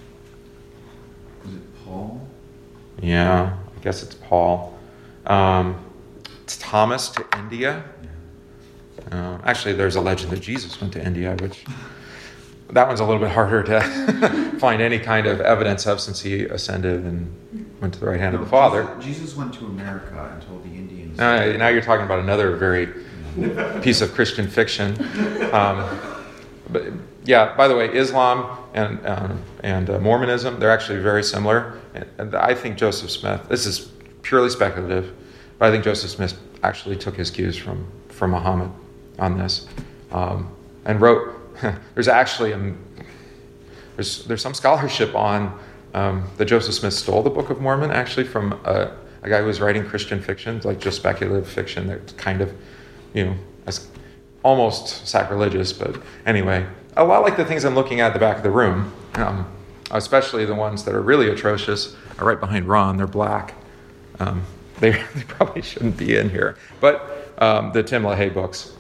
Was it Paul? Yeah, I guess it's Paul. Um, it's Thomas to India. Uh, actually, there's a legend that Jesus went to India, which that one's a little bit harder to find any kind of evidence of, since he ascended and went to the right hand No, of the Father. Jesus, Jesus went to America and told the Indians. Uh, now you're talking about another very piece of Christian fiction. Um, but yeah, by the way, Islam and um, and uh, Mormonism, they're actually very similar. And, and I think Joseph Smith, this is purely speculative, but I think Joseph Smith actually took his cues from, from Muhammad on this, um, and wrote, there's actually, a, there's, there's some scholarship on um, that Joseph Smith stole the Book of Mormon actually from a, a guy who was writing Christian fiction, like just speculative fiction that's kind of, you know, as almost sacrilegious, but anyway, a lot like the things I'm looking at at the back of the room, um, especially the ones that are really atrocious, are right behind Ron. They're black. Um, they, they probably shouldn't be in here. But um, the Tim LaHaye books.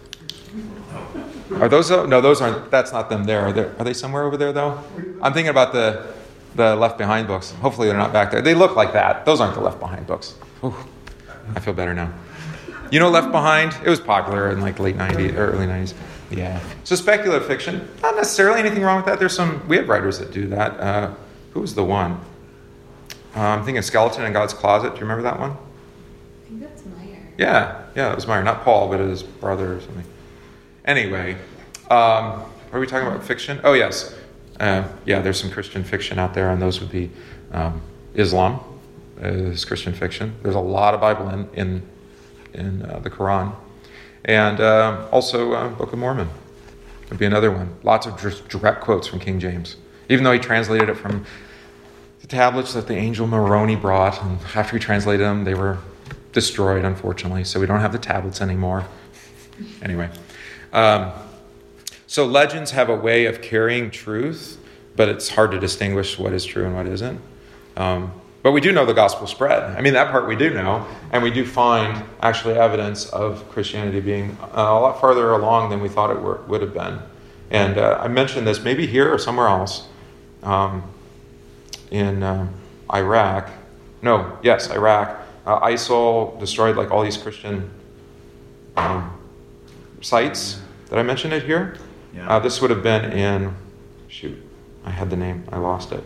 Are those, uh, no, those aren't, that's not them there. Are, there. Are they somewhere over there, though? I'm thinking about the the Left Behind books. Hopefully they're not back there. They look like that. Those aren't the Left Behind books. Ooh, I feel better now. You know Left Behind? It was popular in like late nineties or early nineties. Yeah. So speculative fiction, not necessarily anything wrong with that. There's some, we have writers that do that. Uh, who was the one? Uh, I'm thinking Skeleton in God's Closet. Do you remember that one? I think that's Meyer. Yeah. Yeah, it was Meyer. Not Paul, but his brother or something. Anyway, um, what are we talking about? Fiction? Oh, yes. Uh, yeah, there's some Christian fiction out there, and those would be um, Islam is Christian fiction. There's a lot of Bible in in, in uh, the Quran. And uh, also uh, Book of Mormon would be another one. Lots of just direct quotes from King James, even though he translated it from the tablets that the angel Moroni brought. And after he translated them, they were destroyed, unfortunately, so we don't have the tablets anymore. Anyway. Um, so legends have a way of carrying truth, but it's hard to distinguish what is true and what isn't. Um, but we do know the gospel spread. I mean, that part we do know, and we do find actually evidence of Christianity being uh, a lot farther along than we thought it were, would have been. And uh, I mentioned this maybe here or somewhere else um, in uh, Iraq. No, yes, Iraq. Uh, ISIL destroyed like all these Christian um, sites. Did I mention it here? Yeah. Uh, this would have been in, shoot, I had the name, I lost it.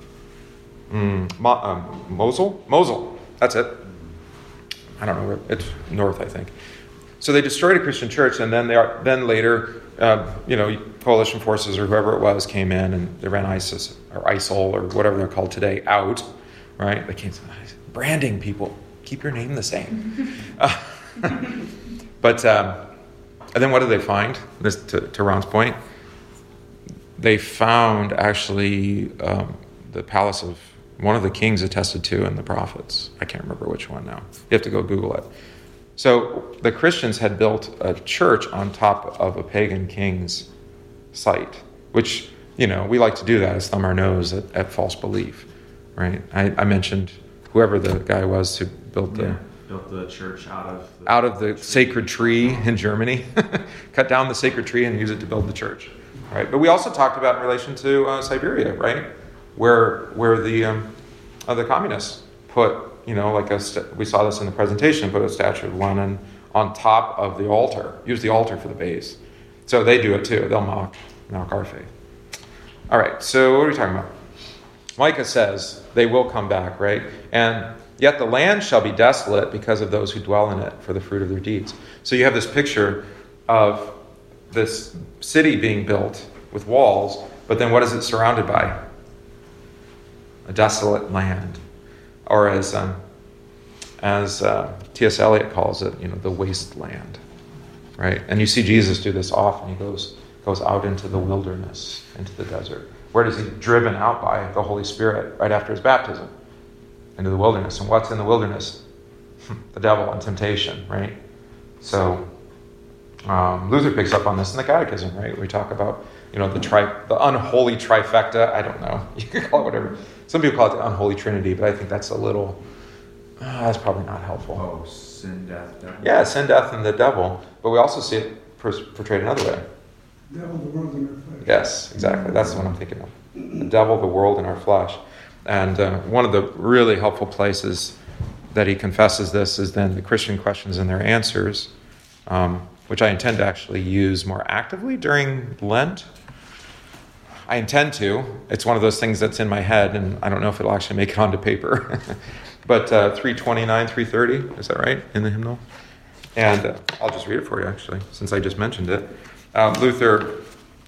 Mm, Mo- um, Mosul? Mosul, that's it. I don't know where, it's north, I think. So they destroyed a Christian church, and then they are, then later, uh, you know, coalition forces or whoever it was came in and they ran ISIS or ISIL or whatever they're called today out, right? They came to branding people. Keep your name the same. uh, but. Um, And then what did they find? This to, to Ron's point. They found actually um, the palace of one of the kings attested to in the prophets. I can't remember which one now. You have to go Google it. So the Christians had built a church on top of a pagan king's site, which, you know, we like to do that is thumb our nose at, at false belief, right? I, I mentioned whoever the guy was who built the... Yeah. Built the church out of the out of the tree. Sacred tree in Germany. Cut down the sacred tree and use it to build the church. Right? But we also talked about in relation to uh, Siberia, right? Where where the um, uh, the communists put, you know, like a st- we saw this in the presentation, put a statue of Lenin on top of the altar. Use the altar for the base. So they do it too. They'll mock mock our faith. All right. So what are we talking about? Micah says they will come back, right? And yet the land shall be desolate because of those who dwell in it for the fruit of their deeds. So you have this picture of this city being built with walls, but then what is it surrounded by? A desolate land. Or as um, as uh, T S Eliot calls it, you know, the wasteland. Right? And you see Jesus do this often. He goes goes out into the wilderness, into the desert. Where does he driven out by the Holy Spirit right after his baptism? Into the wilderness. And what's in the wilderness? The devil and temptation, right? So um, Luther picks up on this in the Catechism, right? We talk about, you know, the tri- the unholy trifecta. I don't know. You can call it whatever. Some people call it the unholy trinity, but I think that's a little, uh, that's probably not helpful. Oh, sin, death, devil. Yeah, sin, death, and the devil. But we also see it portrayed another way. Devil, the world, and our flesh. Yes, exactly. That's what I'm thinking of. The devil, the world, and our flesh. And uh, one of the really helpful places that he confesses this is then the Christian questions and their answers, um, which I intend to actually use more actively during Lent. I intend to. It's one of those things that's in my head, and I don't know if it'll actually make it onto paper. But uh, three twenty-nine, three thirty, is that right, in the hymnal? And uh, I'll just read it for you, actually, since I just mentioned it. Uh, Luther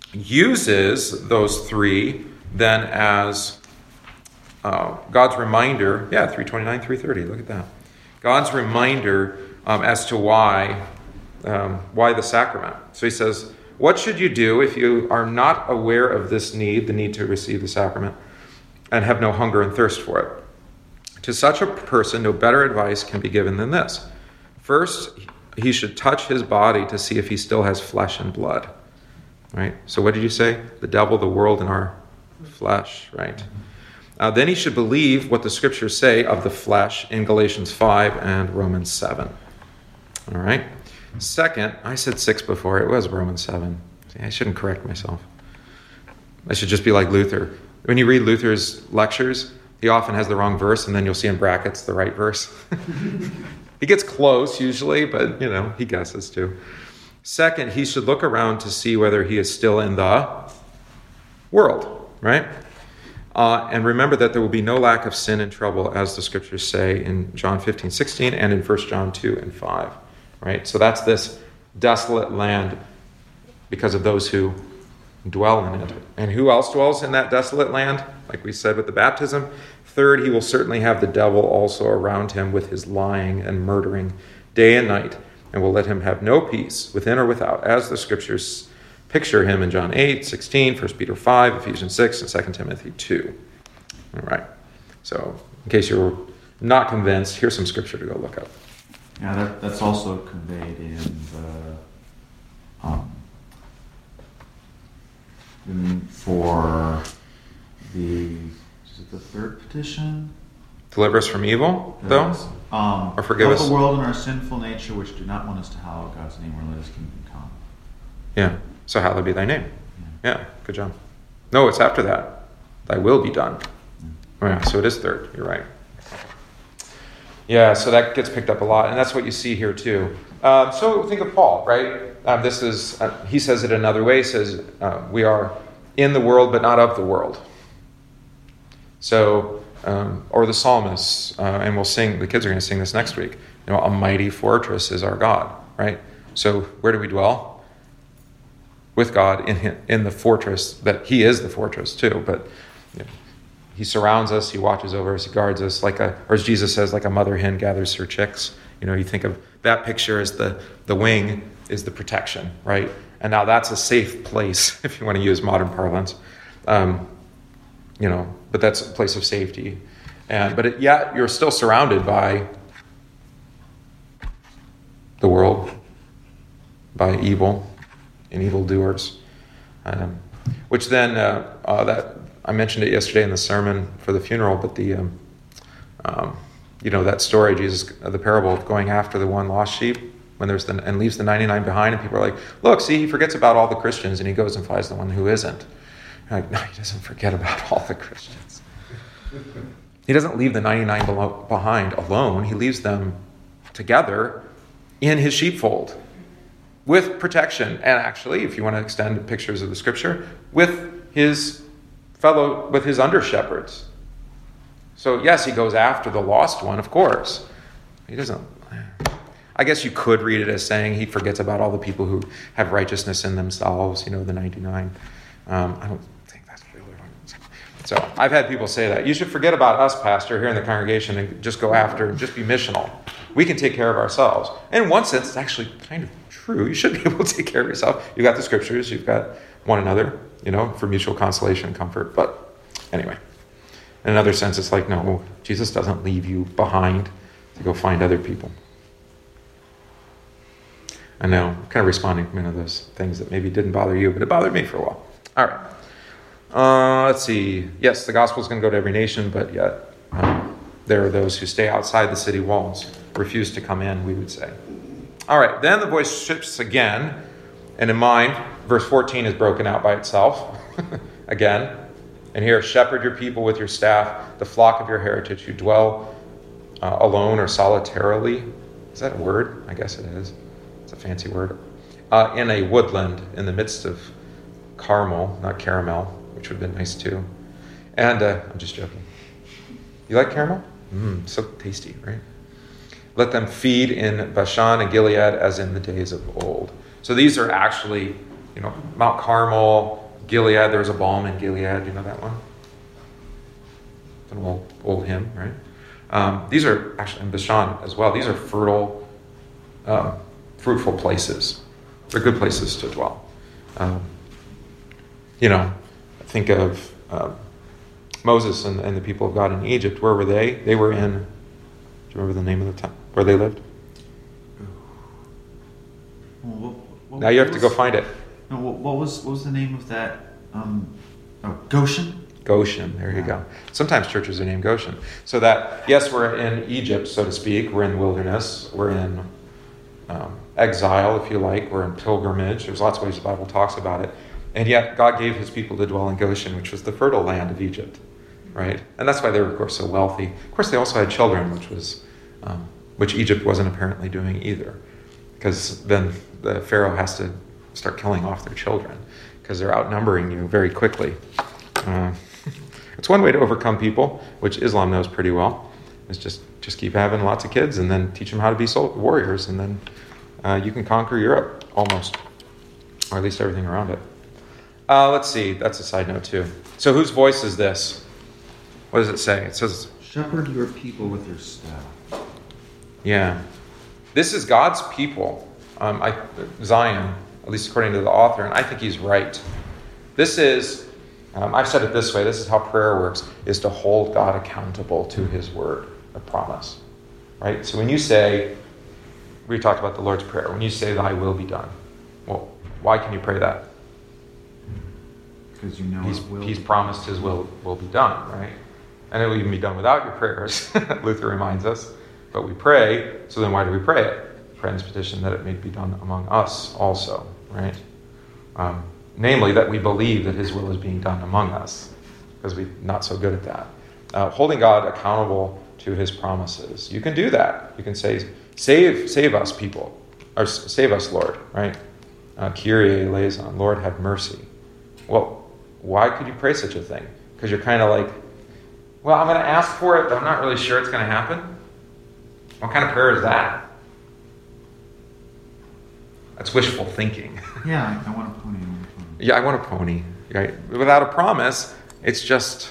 uses those three then as uh, God's reminder. Yeah, three twenty-nine, three thirty, look at that. God's reminder um, as to why, um, why the sacrament. So he says, what should you do if you are not aware of this need, the need to receive the sacrament, and have no hunger and thirst for it? To such a person, no better advice can be given than this. First, he should touch his body to see if he still has flesh and blood. Right? So what did you say? The devil, the world, and our flesh. Right? Uh, then he should believe what the scriptures say of the flesh in Galatians five and Romans seven. All right? Second, I said six before. It was Romans seven. See, I shouldn't correct myself. I should just be like Luther. When you read Luther's lectures, he often has the wrong verse, and then you'll see in brackets the right verse. He gets close usually, but, you know, he guesses too. Second, he should look around to see whether he is still in the world, right? Uh, and remember that there will be no lack of sin and trouble, as the scriptures say in John fifteen, sixteen, and in First John two and five, right? So that's this desolate land because of those who dwell in it. And who else dwells in that desolate land? Like we said with the baptism. Third, he will certainly have the devil also around him with his lying and murdering day and night, and will let him have no peace within or without, as the scriptures picture him in John eight, sixteen, First Peter five, Ephesians six, and Second Timothy two. All right. So in case you're not convinced, here's some scripture to go look up. Yeah, that, that's also conveyed in the um, in, for the is it the third petition? Deliver us from evil, though? Um, or forgive us. the world and our sinful nature, which do not want us to hallow God's name or let his kingdom come. Yeah. So hallowed be thy name. Yeah. yeah, good job. No, it's after that. Thy will be done. Oh, yeah, so it is third. You're right. Yeah, so that gets picked up a lot, and that's what you see here too. Um, so think of Paul, right? Um, this is uh, he says it another way. He says uh, we are in the world, but not of the world. So, um, or the psalmists, uh, and we'll sing. The kids are going to sing this next week. You know, a mighty fortress is our God, right? So where do we dwell? With God in him, in the fortress that He is the fortress too, but. You know, He surrounds us, He watches over us, He guards us, like a, or as Jesus says, like a mother hen gathers her chicks. You know, you think of that picture as the, the wing is the protection, right? And now that's a safe place, if you want to use modern parlance. Um, you know, but that's a place of safety. And but it, yet you're still surrounded by the world, by evil and evildoers. Um, which then, uh, uh, that, I mentioned it yesterday in the sermon for the funeral, but the, um, um, you know, that story, Jesus, uh, the parable of going after the one lost sheep, when there's the, and leaves the ninety-nine behind, and people are like, look, see, he forgets about all the Christians, and he goes and finds the one who isn't. And like, no, he doesn't forget about all the Christians. He doesn't leave the ninety-nine below, behind alone. He leaves them together in his sheepfold with protection. And actually, if you want to extend pictures of the scripture, with his fellow, with his under-shepherds. So yes, he goes after the lost one, of course. He doesn't, I guess you could read it as saying he forgets about all the people who have righteousness in themselves, you know, the ninety-nine. Um, I don't think that's really what. So I've had people say that. You should forget about us, Pastor, here in the congregation and just go after, just be missional. We can take care of ourselves. And in one sense, it's actually kind of true. You should be able to take care of yourself. You've got the scriptures, you've got one another, you know, for mutual consolation and comfort. But anyway, in another sense, it's like, no, Jesus doesn't leave you behind to go find other people. I know, I'm kind of responding to one of those things that maybe didn't bother you, but it bothered me for a while. All right. Uh, let's see. Yes, the gospel is going to go to every nation, but yet, um, There are those who stay outside the city walls, refuse to come in, we would say. All right, then the voice shifts again. And in mind, verse fourteen is broken out by itself again. And here, shepherd your people with your staff, the flock of your heritage, who dwell uh, alone or solitarily. Is that a word? I guess it is. It's a fancy word. Uh, in a woodland in the midst of Carmel, not caramel, which would have been nice too. And uh, I'm just joking. You like caramel? Mmm, so tasty, right? Let them feed in Bashan and Gilead as in the days of old. So these are actually, you know, Mount Carmel, Gilead. There was a balm in Gilead. You know that one? It's an old, old hymn, right? Um, these are actually in Bashan as well. These are fertile, um, fruitful places. They're good places to dwell. Um, you know, think of um, Moses and, and the people of God in Egypt. Where were they? They were in, do you remember the name of the town where they lived? Well, what, what, Now you have what to was, go find it. No, what, what was what was the name of that? Um, oh, Goshen. Goshen, there you go. Sometimes churches are named Goshen. So that, yes, we're in Egypt, so to speak. We're in the wilderness. We're in um, exile, if you like. We're in pilgrimage. There's lots of ways the Bible talks about it. And yet God gave his people to dwell in Goshen, which was the fertile land of Egypt, right? And that's why they were, of course, so wealthy. Of course, they also had children, which was, um, which Egypt wasn't apparently doing either. Because then the Pharaoh has to start killing off their children because they're outnumbering you very quickly. Uh, it's one way to overcome people, which Islam knows pretty well, is just, just keep having lots of kids and then teach them how to be soul- warriors, and then uh, you can conquer Europe almost, or at least everything around it. Uh, let's see, that's a side note too. So whose voice is this? What does it say? It says, Shepherd your people with your staff. yeah. This is God's people, um, I, Zion, at least according to the author, and I think he's right. This is, um, I've said it this way, this is how prayer works, is to hold God accountable to his word, a promise, right? So when you say, we talked about the Lord's Prayer, when you say, thy will be done, well, why can you pray that? Because you know He's, it will he's be. promised his will will be done, right? And it will even be done without your prayers, Luther reminds us. But we pray, so then why do we pray it? Pray in this petition that it may be done among us also, right? Um, namely, that we believe that his will is being done among us, because we're not so good at that. Uh, holding God accountable to his promises. You can do that. You can say, save save us, people. Or save us, Lord, right? Uh, Kyrie eleison, Lord, have mercy. Well, why could you pray such a thing? Because you're kind of like, well, I'm going to ask for it, but I'm not really sure it's going to happen. What kind of prayer is that? That's wishful thinking. Yeah, I, I want a pony. I want a pony. Yeah, I want a pony. Right? Without a promise, it's just,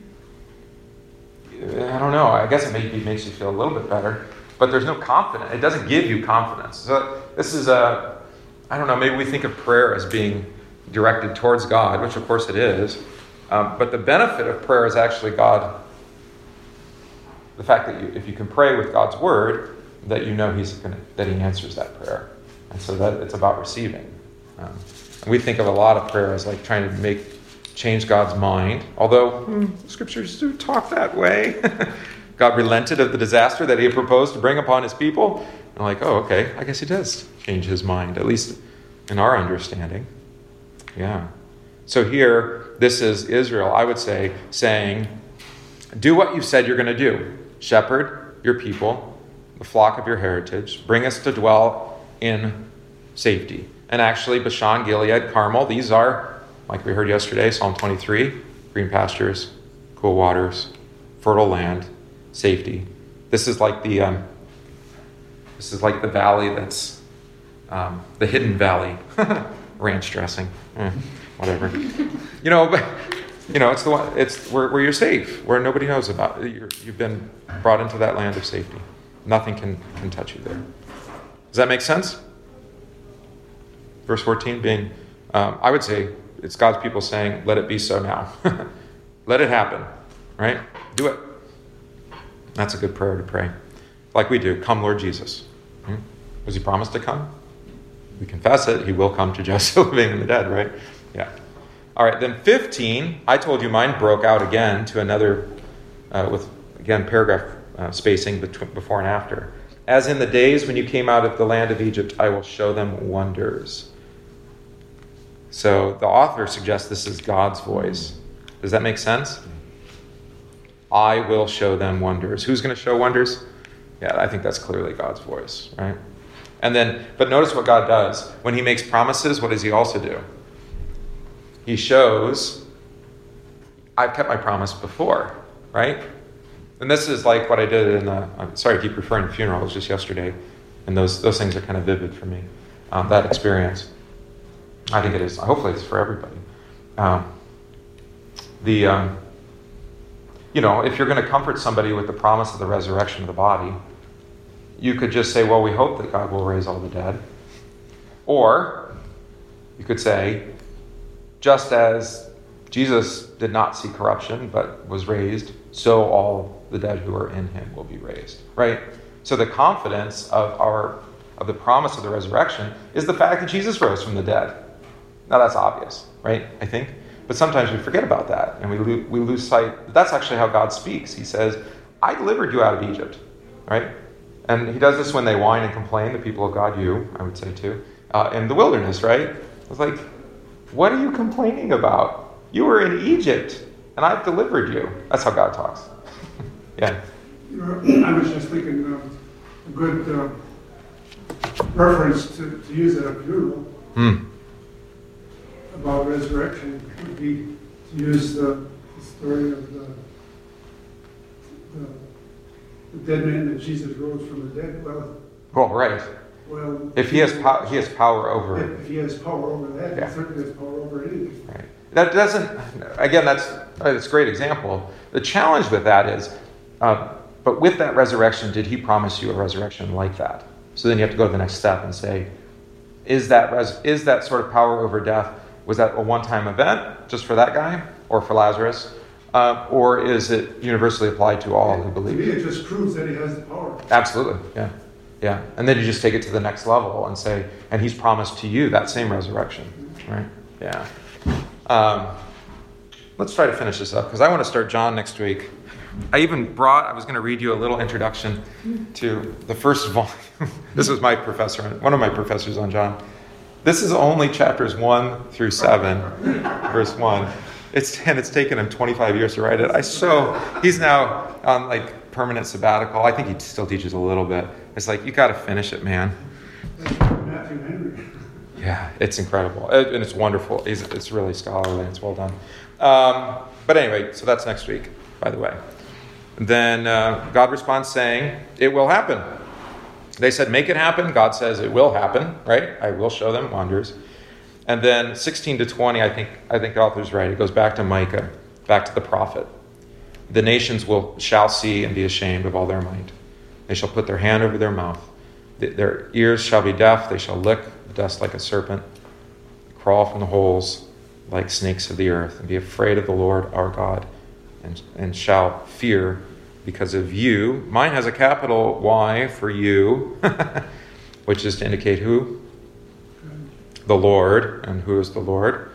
I don't know. I guess it maybe makes you feel a little bit better, but there's no confidence. It doesn't give you confidence. So this is a, I don't know, maybe we think of prayer as being directed towards God, which of course it is. Um, but the benefit of prayer is actually God, the fact that you, if you can pray with God's word, that you know He's gonna, that He answers that prayer, and so that it's about receiving. Um, and we think of a lot of prayer as like trying to make change God's mind, although hmm, scriptures do talk that way. God relented of the disaster that He had proposed to bring upon His people. And like, oh, okay, I guess He does change His mind, at least in our understanding. Yeah. So here, this is Israel, I would say, saying, do what you've said you're going to do. Shepherd your people, the flock of your heritage. Bring us to dwell in safety. And actually, Bashan, Gilead, Carmel, these are, like we heard yesterday, Psalm twenty-three, green pastures, cool waters, fertile land, safety. This is like the um, this is like the valley that's um, the hidden valley. Ranch dressing, eh, whatever. You know, but you know, it's the one. It's where, where you're safe, where nobody knows about. You're, you've been brought into that land of safety. Nothing can, can touch you there. Does that make sense? Verse fourteen being, um, I would say, it's God's people saying, "Let it be so now. Let it happen." Right? Do it. That's a good prayer to pray, like we do. Come, Lord Jesus. Hmm? Was He promised to come? We confess it. He will come to judge the living and the dead. Right? Yeah. All right, then fifteen, I told you mine broke out again to another, uh, with, again, paragraph uh, spacing between before and after. As in the days when you came out of the land of Egypt, I will show them wonders. So the author suggests this is God's voice. Does that make sense? I will show them wonders. Who's going to show wonders? Yeah, I think that's clearly God's voice, right? And then, but notice what God does. When he makes promises, what does he also do? He shows, I've kept my promise before, right? And this is like what I did in the, I'm sorry to keep referring to funerals, just yesterday. And those those things are kind of vivid for me, um, that experience. I think it is. Hopefully it's for everybody. Um, the, um, you know, if you're going to comfort somebody with the promise of the resurrection of the body, you could just say, well, we hope that God will raise all the dead. Or you could say, just as Jesus did not see corruption but was raised, so all the dead who are in him will be raised. Right? So the confidence of our of the promise of the resurrection is the fact that Jesus rose from the dead. Now that's obvious, right? I think. But sometimes we forget about that and we lo- we lose sight. That's actually how God speaks. He says, I delivered you out of Egypt, right? And he does this when they whine and complain, the people of God, you, I would say too, uh, in the wilderness, right? It's like, what are you complaining about? You were in Egypt, and I've delivered you. That's how God talks. Yeah. You know, I was just thinking um, a good uh, reference to, to use at a funeral Hmm. about resurrection would be to use the, the story of the, the, the dead man that Jesus rose from the dead. Well, Well, right. well, If he has power, he has power over. if, if he has power over that, Yeah. he certainly has power over anything. Right. That doesn't. Again, that's that's a great example. The challenge with that is, uh, but with that resurrection, did he promise you a resurrection like that? So then you have to go to the next step and say, is that res- is that sort of power over death? Was that a one-time event just for that guy or for Lazarus, uh, or is it universally applied to all who To believe? me, it just proves that he has the power. Absolutely, yeah, yeah. And then you just take it to the next level and say, and he's promised to you that same resurrection, right? Yeah. Um, let's try to finish this up because I want to start John next week. I even brought, I was going to read you a little introduction to the first volume. This was my professor, one of my professors on John. This is only chapters one through seven, verse one. It's and it's taken him twenty-five years to write it. I so he's now on like permanent sabbatical. I think he still teaches a little bit. It's like you got to finish it, man. Matthew Henry. Yeah, it's incredible it, and it's wonderful. It's, it's really scholarly. It's well done. Um, but anyway, so that's next week, by the way. Then uh, God responds saying, "It will happen." They said, "Make it happen." God says, "It will happen." Right? I will show them wonders. And then sixteen to twenty, I think I think the author's right. It goes back to Micah, back to the prophet. The nations will shall see and be ashamed of all their might. They shall put their hand over their mouth. Their ears shall be deaf. They shall lick the dust like a serpent, crawl from the holes like snakes of the earth, and be afraid of the Lord our God, and, and shall fear because of you. Mine has a capital Y for you, which is to indicate who? The Lord. And who is the Lord?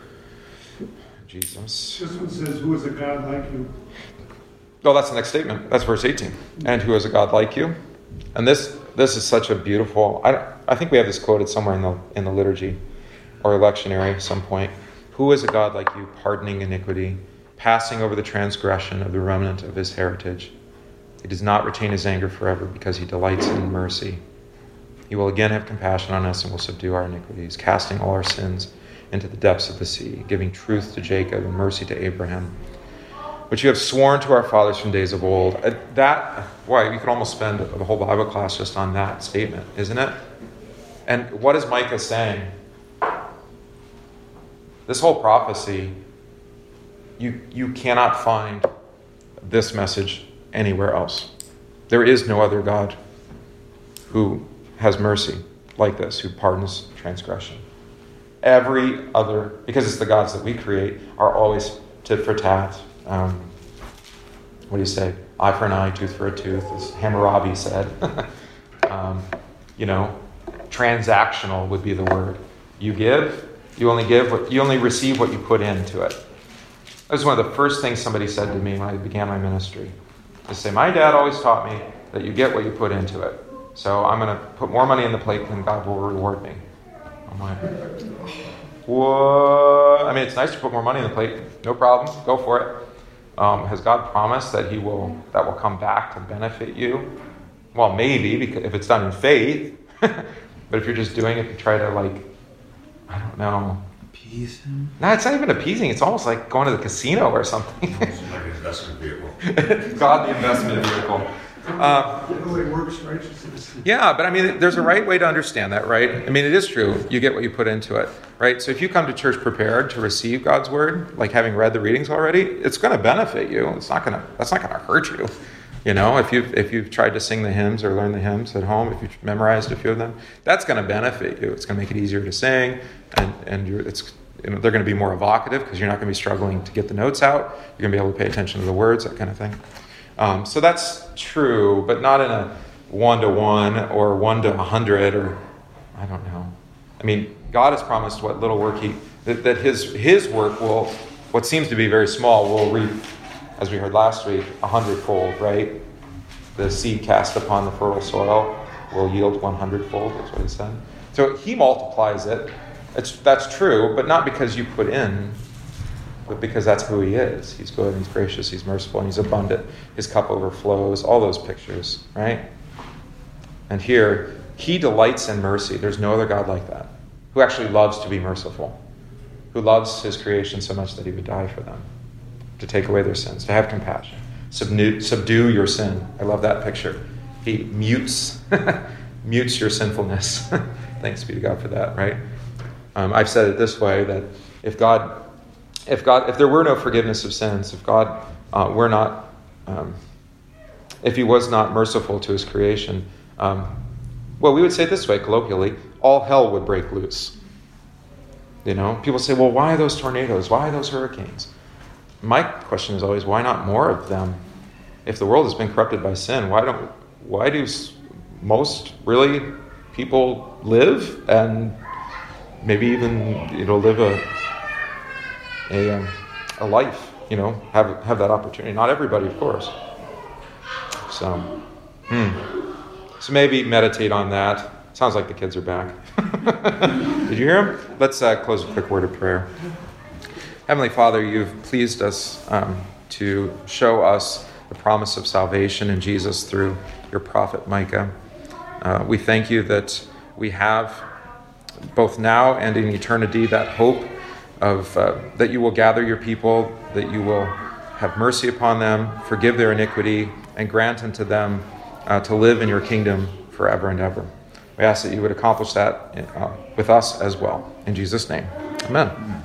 Jesus. This one says, who is a God like you? Oh, that's the next statement. That's verse eighteen. And who is a God like you? And this this is such a beautiful... I, I think we have this quoted somewhere in the in the liturgy or lectionary at some point. Who is a God like you, pardoning iniquity, passing over the transgression of the remnant of his heritage? He does not retain his anger forever because he delights in mercy. He will again have compassion on us and will subdue our iniquities, casting all our sins into the depths of the sea, giving truth to Jacob and mercy to Abraham, which you have sworn to our fathers from days of old. Uh, that, boy, you could almost spend the whole Bible class just on that statement, isn't it? And what is Micah saying? This whole prophecy, you you cannot find this message anywhere else. There is no other God who has mercy like this, who pardons transgression. Every other, because it's the gods that we create, are always tit for tat. Um, what do you say? Eye for an eye, tooth for a tooth, as Hammurabi said. um, you know, transactional would be the word. You give, you only give what you only receive what you put into it. That was one of the first things somebody said to me when I began my ministry. Just say, my dad always taught me that you get what you put into it. So I'm going to put more money in the plate than God will reward me. I'm like, what? I mean, it's nice to put more money in the plate. No problem. Go for it. Um, has God promised that He will that will come back to benefit you? Well, maybe, because if it's done in faith. But if you're just doing it to try to, like, I don't know. Appease him? No, it's not even appeasing. It's almost like going to the casino or something. It's like an investment vehicle. God, the investment vehicle. Uh, It really works righteousness. yeah, but I mean, there's a right way to understand that, right? I mean, it is true. You get what you put into it, right? So if you come to church prepared to receive God's word, like having read the readings already, it's going to benefit you. It's not going to. That's not going to hurt you. You know, if you've if you've tried to sing the hymns or learn the hymns at home, if you've memorized a few of them, that's going to benefit you. It's going to make it easier to sing, and and you're, it's you know, they're going to be more evocative because you're not going to be struggling to get the notes out. You're going to be able to pay attention to the words, that kind of thing. Um, so that's true, but not in a one-to-one or one to a hundred or, I don't know. I mean, God has promised what little work he, that, that his his work will, what seems to be very small, will reap, as we heard last week, a hundredfold, right? The seed cast upon the fertile soil will yield one hundredfold, that's what he said. So he multiplies it. It's, that's true, but not because you put in, but because that's who he is. He's good, he's gracious, he's merciful, and he's abundant. His cup overflows, all those pictures, right? And here, he delights in mercy. There's no other God like that, who actually loves to be merciful, who loves his creation so much that he would die for them, to take away their sins, to have compassion. Subdue, subdue your sin. I love that picture. He mutes, mutes your sinfulness. Thanks be to God for that, right? Um, I've said it this way, that if God... If God, if there were no forgiveness of sins, if God uh, were not, um, if he was not merciful to his creation, um, well, we would say it this way, colloquially, all hell would break loose. You know, people say, well, why those tornadoes? Why those hurricanes? My question is always, why not more of them? If the world has been corrupted by sin, why don't, why do most really people live and maybe even, you know, live a A, um, a life, you know, have have that opportunity. Not everybody, of course. So, hmm. So maybe meditate on that. Sounds like the kids are back. Did you hear them? Let's uh, close with a quick word of prayer. Heavenly Father, you've pleased us um, to show us the promise of salvation in Jesus through your prophet Micah. Uh, we thank you that we have, both now and in eternity, that hope of uh, that you will gather your people, that you will have mercy upon them, forgive their iniquity, and grant unto them uh, to live in your kingdom forever and ever. We ask that you would accomplish that uh, with us as well. In Jesus' name, amen.